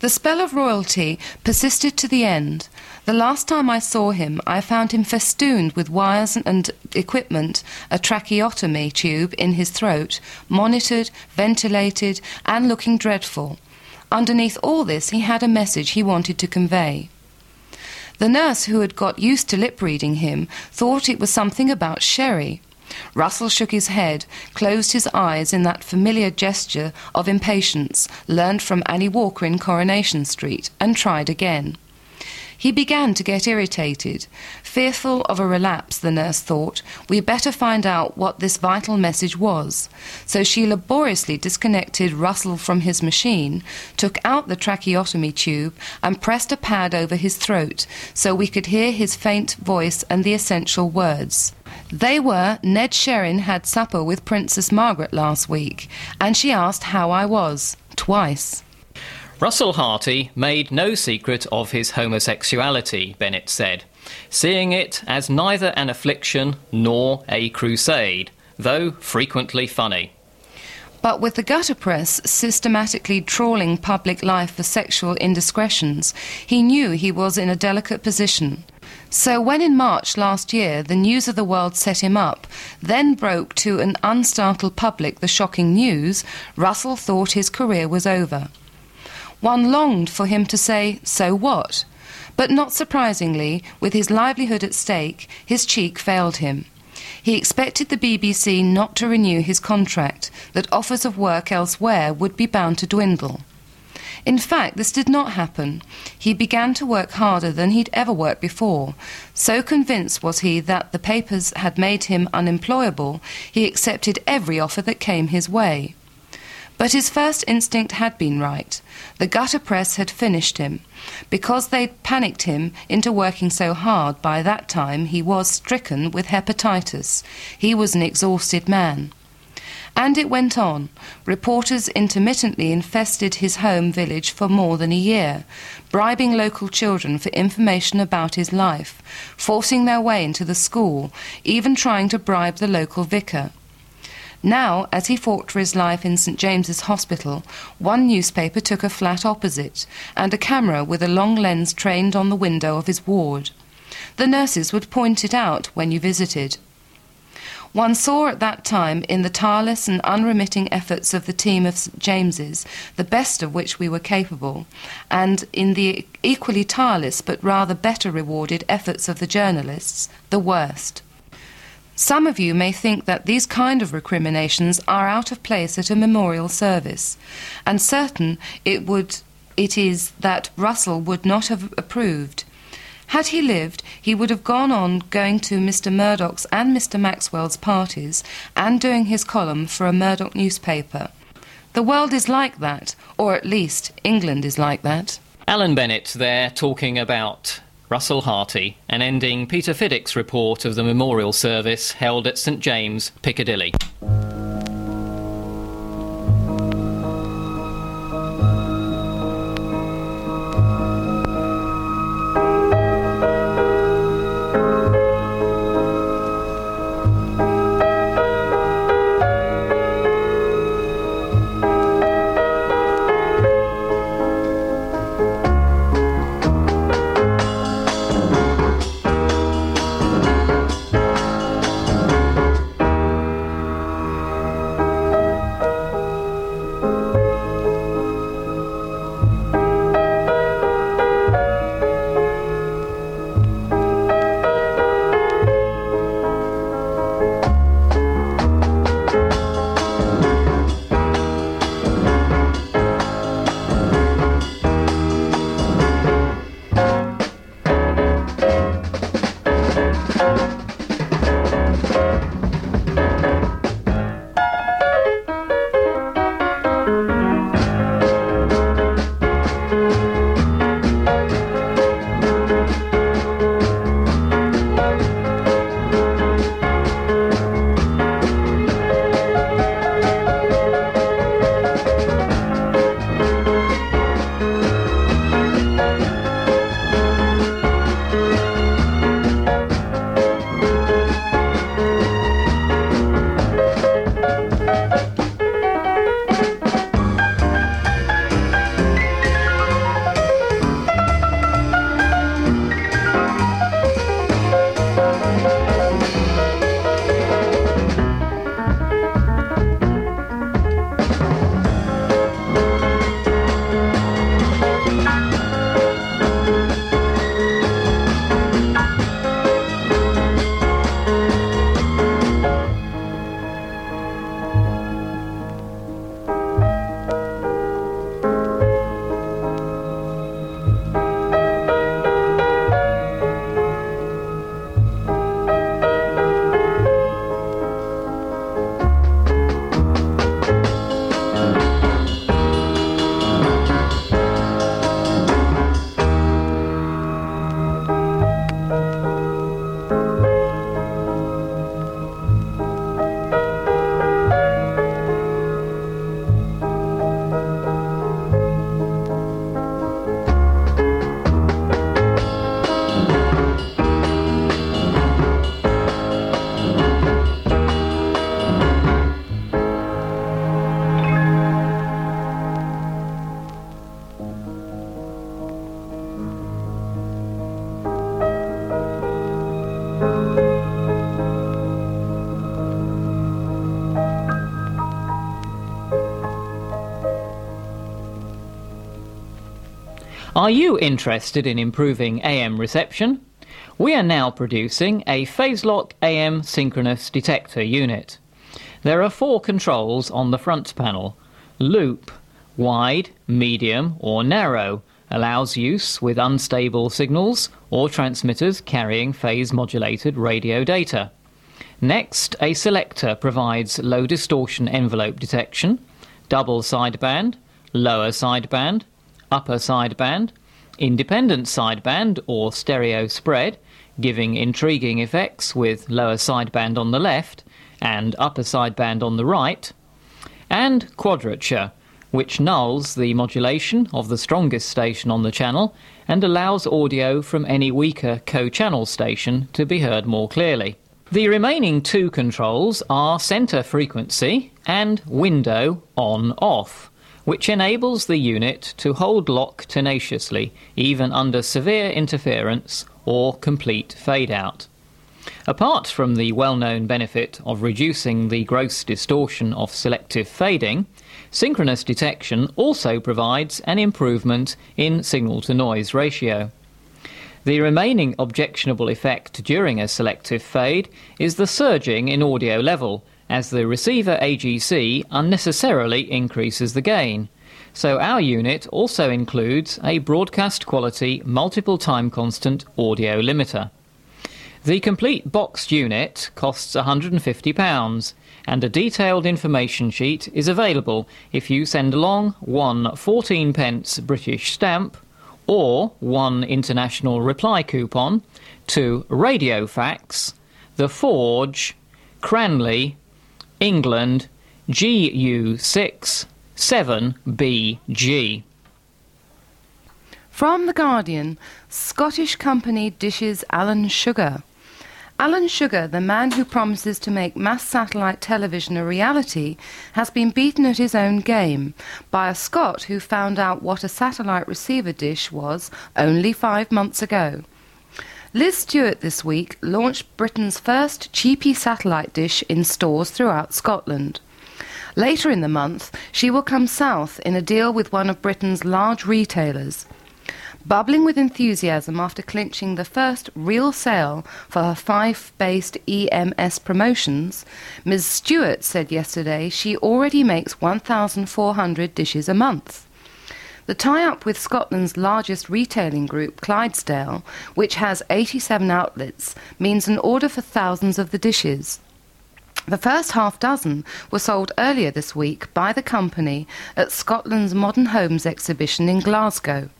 The spell of royalty persisted to the end. The last time I saw him, I found him festooned with wires and equipment, a tracheotomy tube in his throat, monitored, ventilated, and looking dreadful. Underneath all this, he had a message he wanted to convey. The nurse who had got used to lip-reading him thought it was something about sherry. Russell shook his head, closed his eyes in that familiar gesture of impatience learned from Annie Walker in Coronation Street, and tried again. He began to get irritated. Fearful of a relapse, the nurse thought, we better find out what this vital message was. So she laboriously disconnected Russell from his machine, took out the tracheotomy tube, and pressed a pad over his throat so we could hear his faint voice and the essential words. They were, Ned Sherrin had supper with Princess Margaret last week, and she asked how I was, twice. Russell Harty made no secret of his homosexuality, Bennett said, seeing it as neither an affliction nor a crusade, though frequently funny. But with the gutter press systematically trawling public life for sexual indiscretions, he knew he was in a delicate position. So when in March last year the News of the World set him up, then broke to an unstartled public the shocking news, Russell thought his career was over. One longed for him to say, so what? But not surprisingly, with his livelihood at stake, his cheek failed him. He expected the B B C not to renew his contract, that offers of work elsewhere would be bound to dwindle. In fact, this did not happen. He began to work harder than he'd ever worked before. So convinced was he that the papers had made him unemployable, he accepted every offer that came his way. But his first instinct had been right. The gutter press had finished him. Because they'd panicked him into working so hard, by that time he was stricken with hepatitis. He was an exhausted man. And it went on. Reporters intermittently infested his home village for more than a year, bribing local children for information about his life, forcing their way into the school, even trying to bribe the local vicar. Now, as he fought for his life in St James's Hospital, one newspaper took a flat opposite, and a camera with a long lens trained on the window of his ward. The nurses would point it out when you visited. One saw at that time, in the tireless and unremitting efforts of the team of St James's, the best of which we were capable, and in the equally tireless but rather better rewarded efforts of the journalists, the worst. Some of you may think that these kind of recriminations are out of place at a memorial service, and certain it would it is that Russell would not have approved. Had he lived, he would have gone on going to Mister Murdoch's and Mister Maxwell's parties and doing his column for a Murdoch newspaper. The world is like that, or at least England is like that. Alan Bennett there talking about Russell Harty and ending Peter Fiddick's report of the memorial service held at St James, Piccadilly. Are you interested in improving A M reception? We are now producing a Phaselock A M synchronous detector unit. There are four controls on the front panel. Loop, wide, medium or narrow, allows use with unstable signals or transmitters carrying phase-modulated radio data. Next, a selector provides low distortion envelope detection, double sideband, lower sideband, upper sideband, independent sideband or stereo spread, giving intriguing effects with lower sideband on the left and upper sideband on the right, and quadrature, which nulls the modulation of the strongest station on the channel and allows audio from any weaker co-channel station to be heard more clearly. The remaining two controls are centre frequency and window on-off, which enables the unit to hold lock tenaciously, even under severe interference or complete fade-out. Apart from the well-known benefit of reducing the gross distortion of selective fading, synchronous detection also provides an improvement in signal-to-noise ratio. The remaining objectionable effect during a selective fade is the surging in audio level, as the receiver A G C unnecessarily increases the gain. So our unit also includes a broadcast quality multiple time constant audio limiter. The complete boxed unit costs one hundred and fifty pounds, and a detailed information sheet is available if you send along one fourteen pence British stamp or one international reply coupon to Radio Fax, The Forge, Cranley, England, G U six seven B G. From The Guardian, Scottish company dishes Alan Sugar. Alan Sugar, the man who promises to make mass satellite television a reality, has been beaten at his own game by a Scot who found out what a satellite receiver dish was only five months ago. Liz Stewart this week launched Britain's first cheapy satellite dish in stores throughout Scotland. Later in the month, she will come south in a deal with one of Britain's large retailers. Bubbling with enthusiasm after clinching the first real sale for her Fife-based E M S promotions, Miz Stewart said yesterday she already makes one thousand four hundred dishes a month. The tie-up with Scotland's largest retailing group, Clydesdale, which has eighty-seven outlets, means an order for thousands of the dishes. The first half dozen were sold earlier this week by the company at Scotland's Modern Homes exhibition in Glasgow.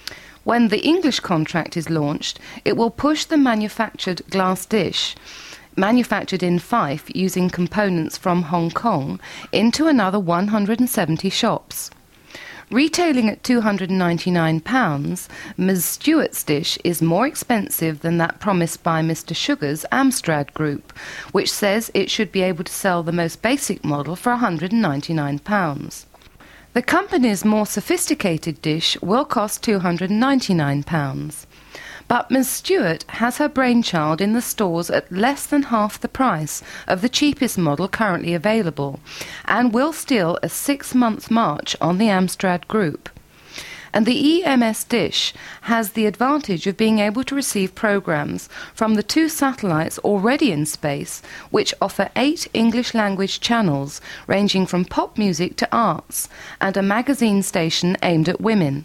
When the English contract is launched, it will push the manufactured glass dish, manufactured in Fife using components from Hong Kong, into another one hundred and seventy shops. Retailing at two hundred and ninety-nine pounds, Miz Stewart's dish is more expensive than that promised by Mister Sugar's Amstrad Group, which says it should be able to sell the most basic model for one hundred and ninety-nine pounds. The company's more sophisticated dish will cost two hundred and ninety-nine pounds. But Miz Stewart has her brainchild in the stores at less than half the price of the cheapest model currently available, and will steal a six-month march on the Amstrad Group. And the E M S dish has the advantage of being able to receive programs from the two satellites already in space, which offer eight English-language channels ranging from pop music to arts, and a magazine station aimed at women.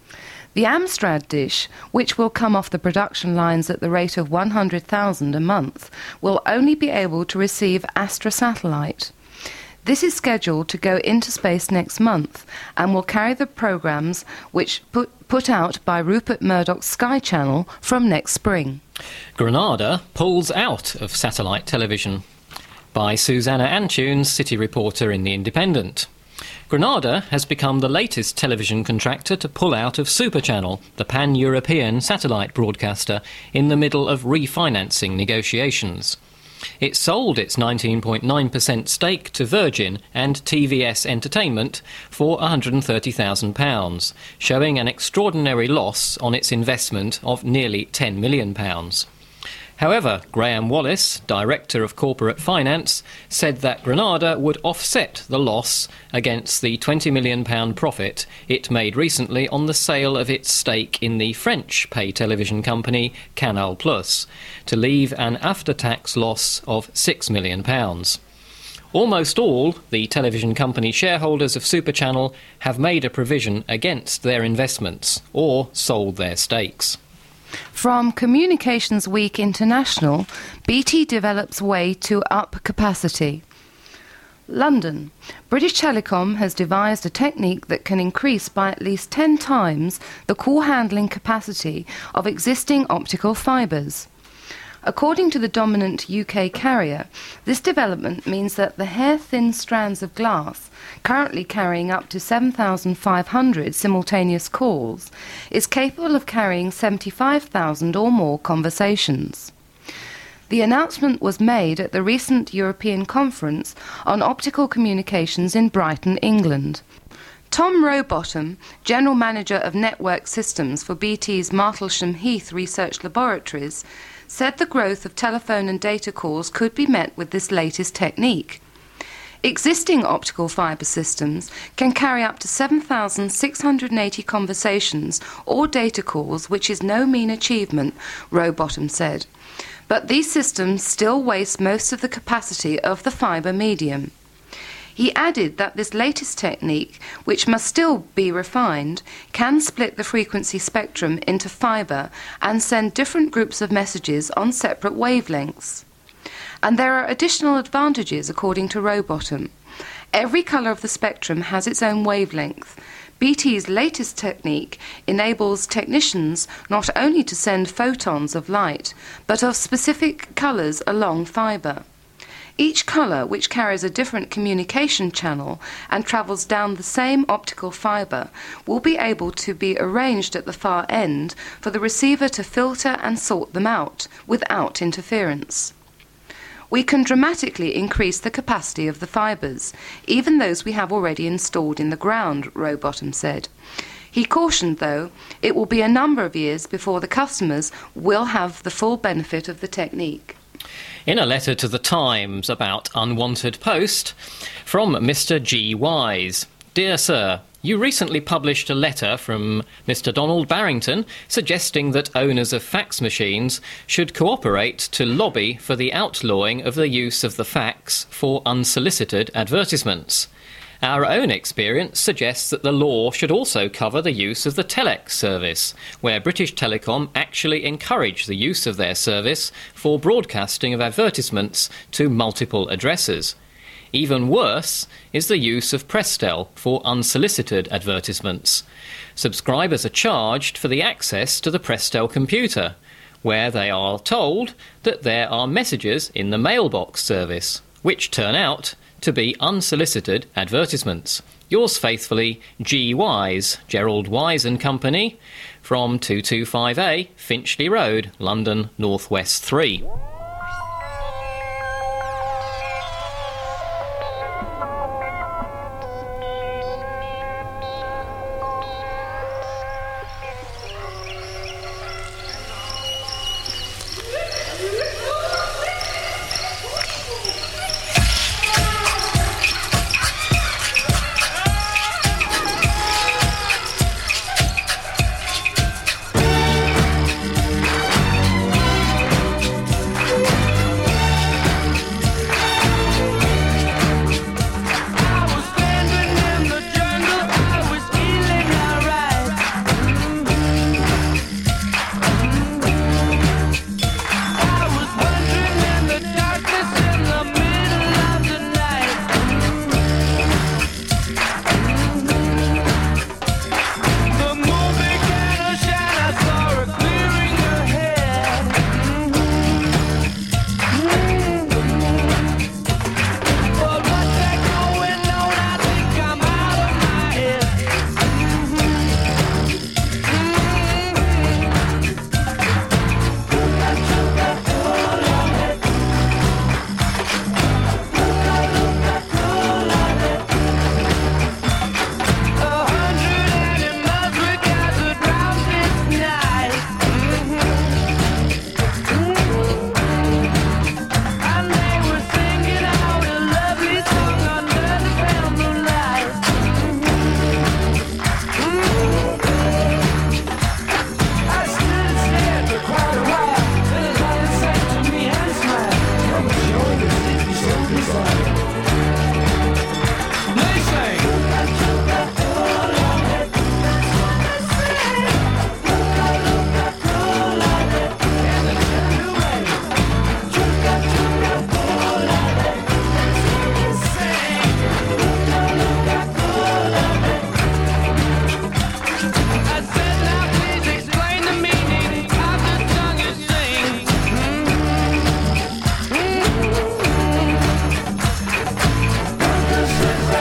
The Amstrad dish, which will come off the production lines at the rate of one hundred thousand a month, will only be able to receive Astra satellite. This is scheduled to go into space next month and will carry the programmes which put, put out by Rupert Murdoch's Sky Channel from next spring. Granada pulls out of satellite television. By Susanna Antunes, City Reporter in The Independent. Granada has become the latest television contractor to pull out of Super Channel, the pan-European satellite broadcaster, in the middle of refinancing negotiations. It sold its nineteen point nine percent stake to Virgin and T V S Entertainment for one hundred and thirty thousand pounds, showing an extraordinary loss on its investment of nearly ten million pounds. However, Graham Wallace, Director of Corporate Finance, said that Granada would offset the loss against the twenty million pounds profit it made recently on the sale of its stake in the French pay television company Canal Plus, to leave an after-tax loss of six million pounds. Almost all the television company shareholders of Super Channel have made a provision against their investments or sold their stakes. From Communications Week International, B T develops way to up capacity. London. British Telecom has devised a technique that can increase by at least ten times the call handling capacity of existing optical fibres. According to the dominant U K carrier, this development means that the hair-thin strands of glass, currently carrying up to seven thousand five hundred simultaneous calls, is capable of carrying seventy-five thousand or more conversations. The announcement was made at the recent European Conference on Optical Communications in Brighton, England. Tom Rowbottom, General Manager of Network Systems for B T's Martlesham Heath Research Laboratories, said the growth of telephone and data calls could be met with this latest technique. Existing optical fibre systems can carry up to seven thousand six hundred eighty conversations or data calls, which is no mean achievement, Rowbottom said. But these systems still waste most of the capacity of the fibre medium. He added that this latest technique, which must still be refined, can split the frequency spectrum into fibre and send different groups of messages on separate wavelengths. And there are additional advantages, according to Rowbottom. Every colour of the spectrum has its own wavelength. B T's latest technique enables technicians not only to send photons of light, but of specific colours along fibre. Each colour, which carries a different communication channel and travels down the same optical fibre, will be able to be arranged at the far end for the receiver to filter and sort them out without interference. We can dramatically increase the capacity of the fibres, even those we have already installed in the ground, Rowbottom said. He cautioned, though, it will be a number of years before the customers will have the full benefit of the technique. In a letter to the Times about unwanted post, from Mister G. Wise. Dear Sir, you recently published a letter from Mister Donald Barrington suggesting that owners of fax machines should cooperate to lobby for the outlawing of the use of the fax for unsolicited advertisements. Our own experience suggests that the law should also cover the use of the telex service, where British Telecom actually encourage the use of their service for broadcasting of advertisements to multiple addresses. Even worse is the use of Prestel for unsolicited advertisements. Subscribers are charged for the access to the Prestel computer, where they are told that there are messages in the mailbox service, which turn out to be unsolicited advertisements. Yours faithfully, G. Wise, Gerald Wise and Company, from two twenty-five A, Finchley Road, London, North West three.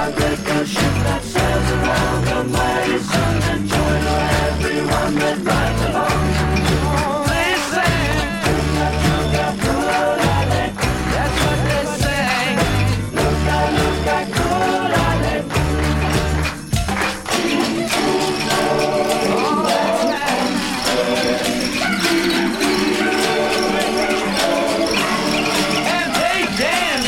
a great good ship that sails around the mighty sun, and joy to everyone that rides along. They say, that's what they say. Luca, Luca, Coolale. Oh, that's right. And they dance.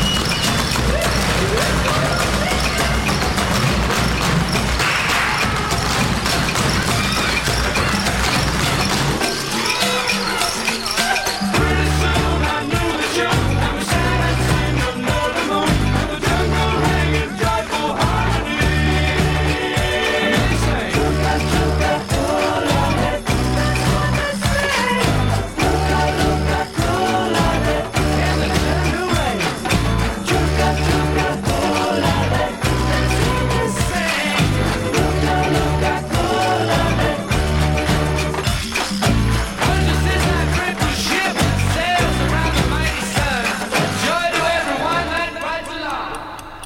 Pretty soon I knew the show. I was sad and sing of Northern Moon, and the jungle ringing joyful harmony. And they say, Chuka, chuka, coolale. That's what they say. Luka, luka, coolale. And the jungle ring. Chuka, chuka, coolale. That's what they say. Luka, luka, coolale. Well, just as that great good ship that sails around the mighty sun, joy to everyone that rides along.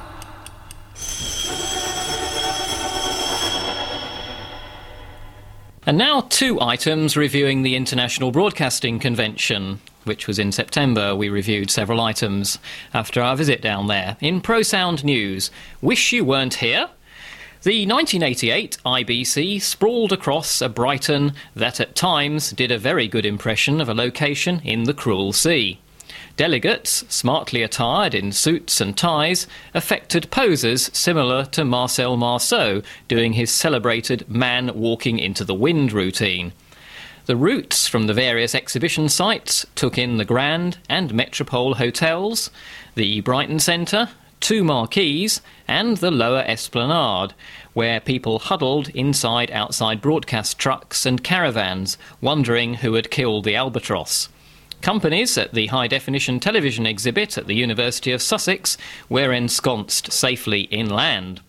And now two items reviewing the International Broadcasting Convention, which was in September. We reviewed several items after our visit down there. In ProSound News, wish you weren't here? The nineteen eighty-eight I B C sprawled across a Brighton that at times did a very good impression of a location in the cruel sea. Delegates, smartly attired in suits and ties, affected poses similar to Marcel Marceau doing his celebrated man walking into the wind routine. The routes from the various exhibition sites took in the Grand and Metropole hotels, the Brighton Centre, two marquees, and the lower Esplanade, where people huddled inside outside broadcast trucks and caravans, wondering who had killed the albatross. Companies at the high-definition television exhibit at the University of Sussex were ensconced safely inland.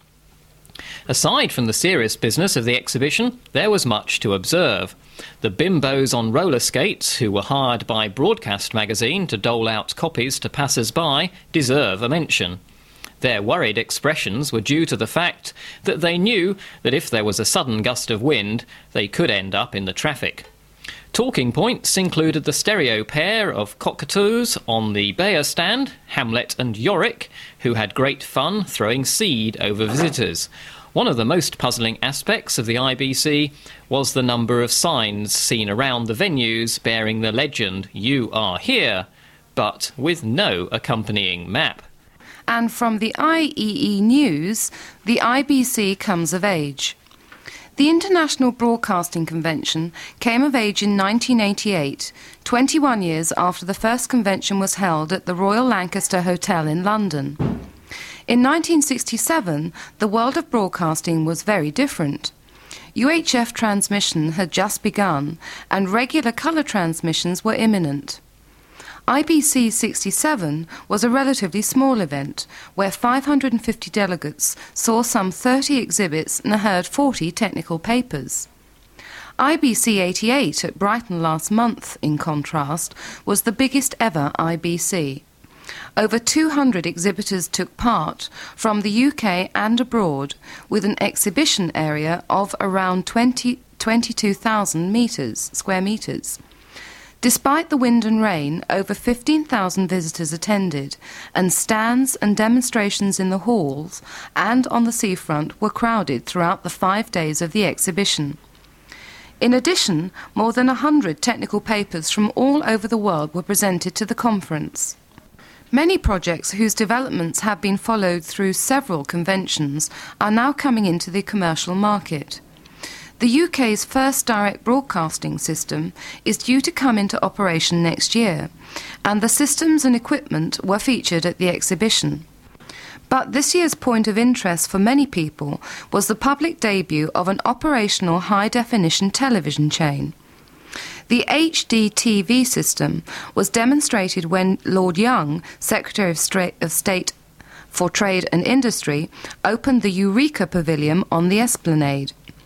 Aside from the serious business of the exhibition, there was much to observe. The bimbos on roller skates, who were hired by Broadcast magazine to dole out copies to passers-by, deserve a mention. Their worried expressions were due to the fact that they knew that if there was a sudden gust of wind, they could end up in the traffic. Talking points included the stereo pair of cockatoos on the Bayer stand, Hamlet and Yorick, who had great fun throwing seed over visitors. One of the most puzzling aspects of the I B C was the number of signs seen around the venues bearing the legend, "You are here," but with no accompanying map. And from the I E E News, the I B C comes of age. The International Broadcasting Convention came of age in nineteen eighty-eight, twenty-one years after the first convention was held at the Royal Lancaster Hotel in London. In nineteen sixty-seven, the world of broadcasting was very different. U H F transmission had just begun, and regular colour transmissions were imminent. I B C sixty-seven was a relatively small event, where five hundred fifty delegates saw some thirty exhibits and heard forty technical papers. I B C eighty-eight at Brighton last month, in contrast, was the biggest ever I B C. Over two hundred exhibitors took part from the U K and abroad, with an exhibition area of around twenty, twenty-two thousand metres, square metres. Despite the wind and rain, over fifteen thousand visitors attended, and stands and demonstrations in the halls and on the seafront were crowded throughout the five days of the exhibition. In addition, more than a hundred technical papers from all over the world were presented to the conference. Many projects whose developments have been followed through several conventions are now coming into the commercial market. The U K's first direct broadcasting system is due to come into operation next year, and the systems and equipment were featured at the exhibition. But this year's point of interest for many people was the public debut of an operational high-definition television chain. The H D T V system was demonstrated when Lord Young, Secretary of State for Trade and Industry, opened the Eureka Pavilion on the Esplanade.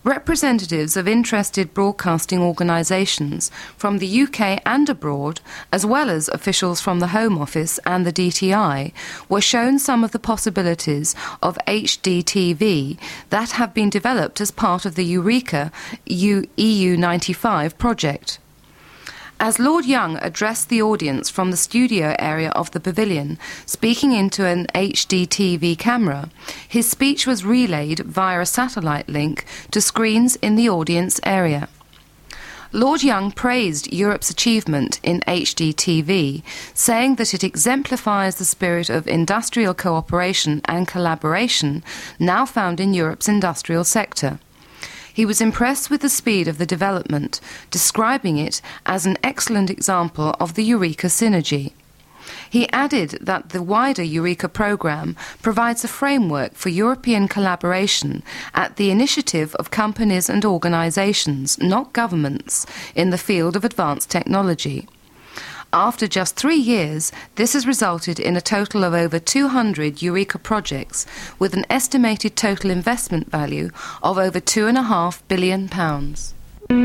Representatives of interested broadcasting organisations from the U K and abroad, as well as officials from the Home Office and the D T I, were shown some of the possibilities of H D T V that have been developed as part of the Eureka E U ninety-five project. As Lord Young addressed the audience from the studio area of the pavilion, speaking into an H D T V camera, his speech was relayed via a satellite link to screens in the audience area. Lord Young praised Europe's achievement in H D T V, saying that it exemplifies the spirit of industrial cooperation and collaboration now found in Europe's industrial sector. He was impressed with the speed of the development, describing it as an excellent example of the Eureka synergy. He added that the wider Eureka programme provides a framework for European collaboration at the initiative of companies and organisations, not governments, in the field of advanced technology. After just three years, this has resulted in a total of over two hundred Eureka projects, with an estimated total investment value of over two and a half billion pounds.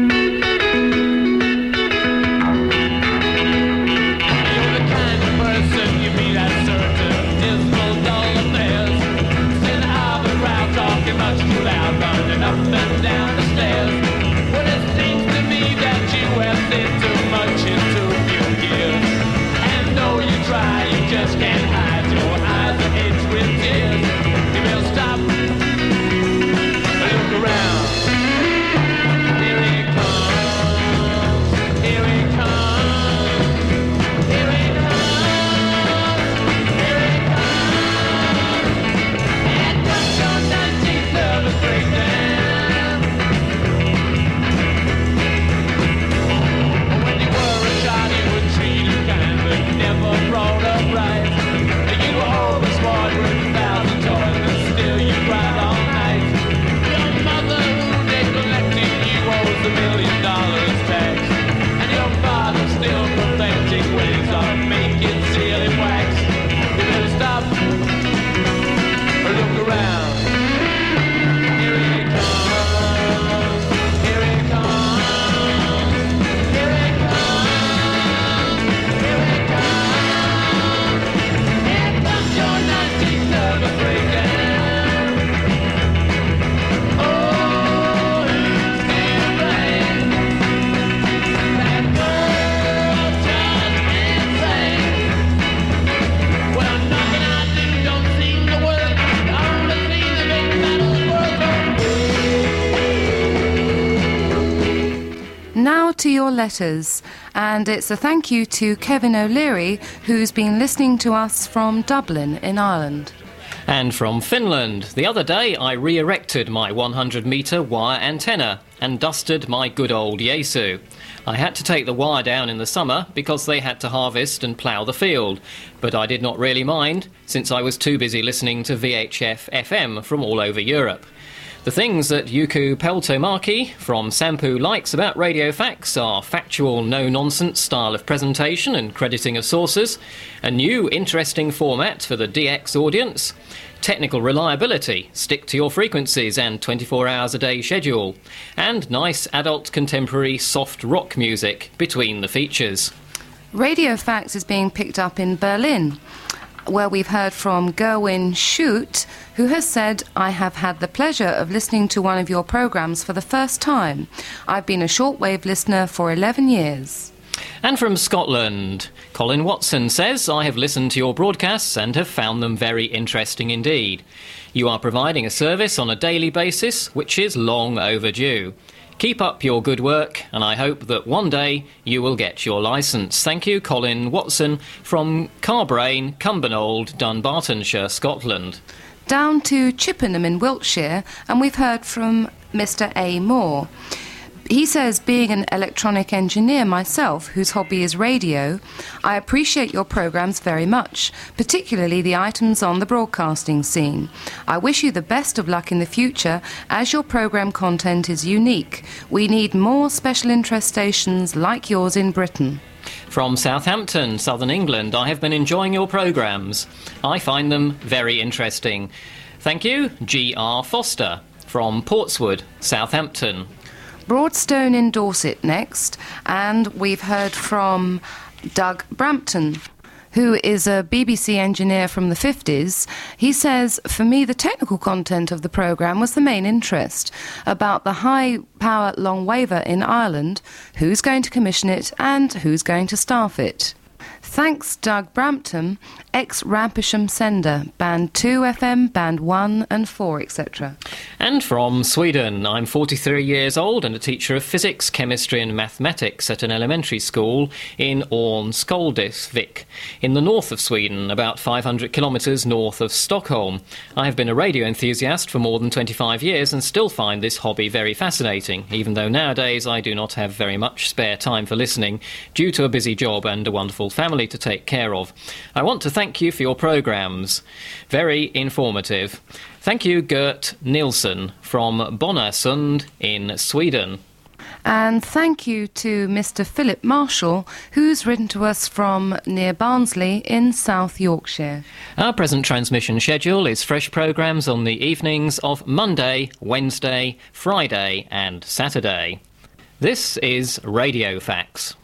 To your letters, and it's a thank you to Kevin O'Leary, who's been listening to us from Dublin in Ireland. And from Finland. The other day I re-erected my one hundred metre wire antenna and dusted my good old Yaesu. I had to take the wire down in the summer because they had to harvest and plough the field, but I did not really mind since I was too busy listening to V H F F M from all over Europe. The things that Yuku Peltomaki from Sampu likes about Radio Facts are factual, no-nonsense style of presentation and crediting of sources, a new, interesting format for the D X audience, technical reliability, stick to your frequencies and twenty-four hours a day schedule, and nice adult contemporary soft rock music between the features. Radio Facts is being picked up in Berlin, where we've heard from Gerwin Schut, who has said, I have had the pleasure of listening to one of your programmes for the first time. I've been a shortwave listener for eleven years. And from Scotland, Colin Watson says, I have listened to your broadcasts and have found them very interesting indeed. You are providing a service on a daily basis, which is long overdue. Keep up your good work, and I hope that one day you will get your licence. Thank you, Colin Watson from Carbrain, Cumbernauld, Dunbartonshire, Scotland. Down to Chippenham in Wiltshire, and we've heard from Mister A. Moore. He says, being an electronic engineer myself, whose hobby is radio, I appreciate your programmes very much, particularly the items on the broadcasting scene. I wish you the best of luck in the future, as your programme content is unique. We need more special interest stations like yours in Britain. From Southampton, Southern England, I have been enjoying your programmes. I find them very interesting. Thank you, G R Foster. from Portswood, Southampton. Broadstone in Dorset next, and we've heard from Doug Brampton, who is a B B C engineer from the fifties. He says, for me, the technical content of the programme was the main interest, about the high-power long waver in Ireland, who's going to commission it and who's going to staff it. Thanks, Doug Brampton, ex-Rampisham sender, Band two F M, Band one and four, et cetera. And from Sweden, I'm forty-three years old and a teacher of physics, chemistry and mathematics at an elementary school in Örnsköldsvik, in the north of Sweden, about five hundred kilometres north of Stockholm. I have been a radio enthusiast for more than twenty-five years and still find this hobby very fascinating, even though nowadays I do not have very much spare time for listening due to a busy job and a wonderful family to take care of. I want to thank you for your programmes. Very informative. Thank you, Gert Nilsson from Bonasund in Sweden. And thank you to Mister Philip Marshall, who's written to us from near Barnsley in South Yorkshire. Our present transmission schedule is fresh programmes on the evenings of Monday, Wednesday, Friday and Saturday. This is Radio Facts.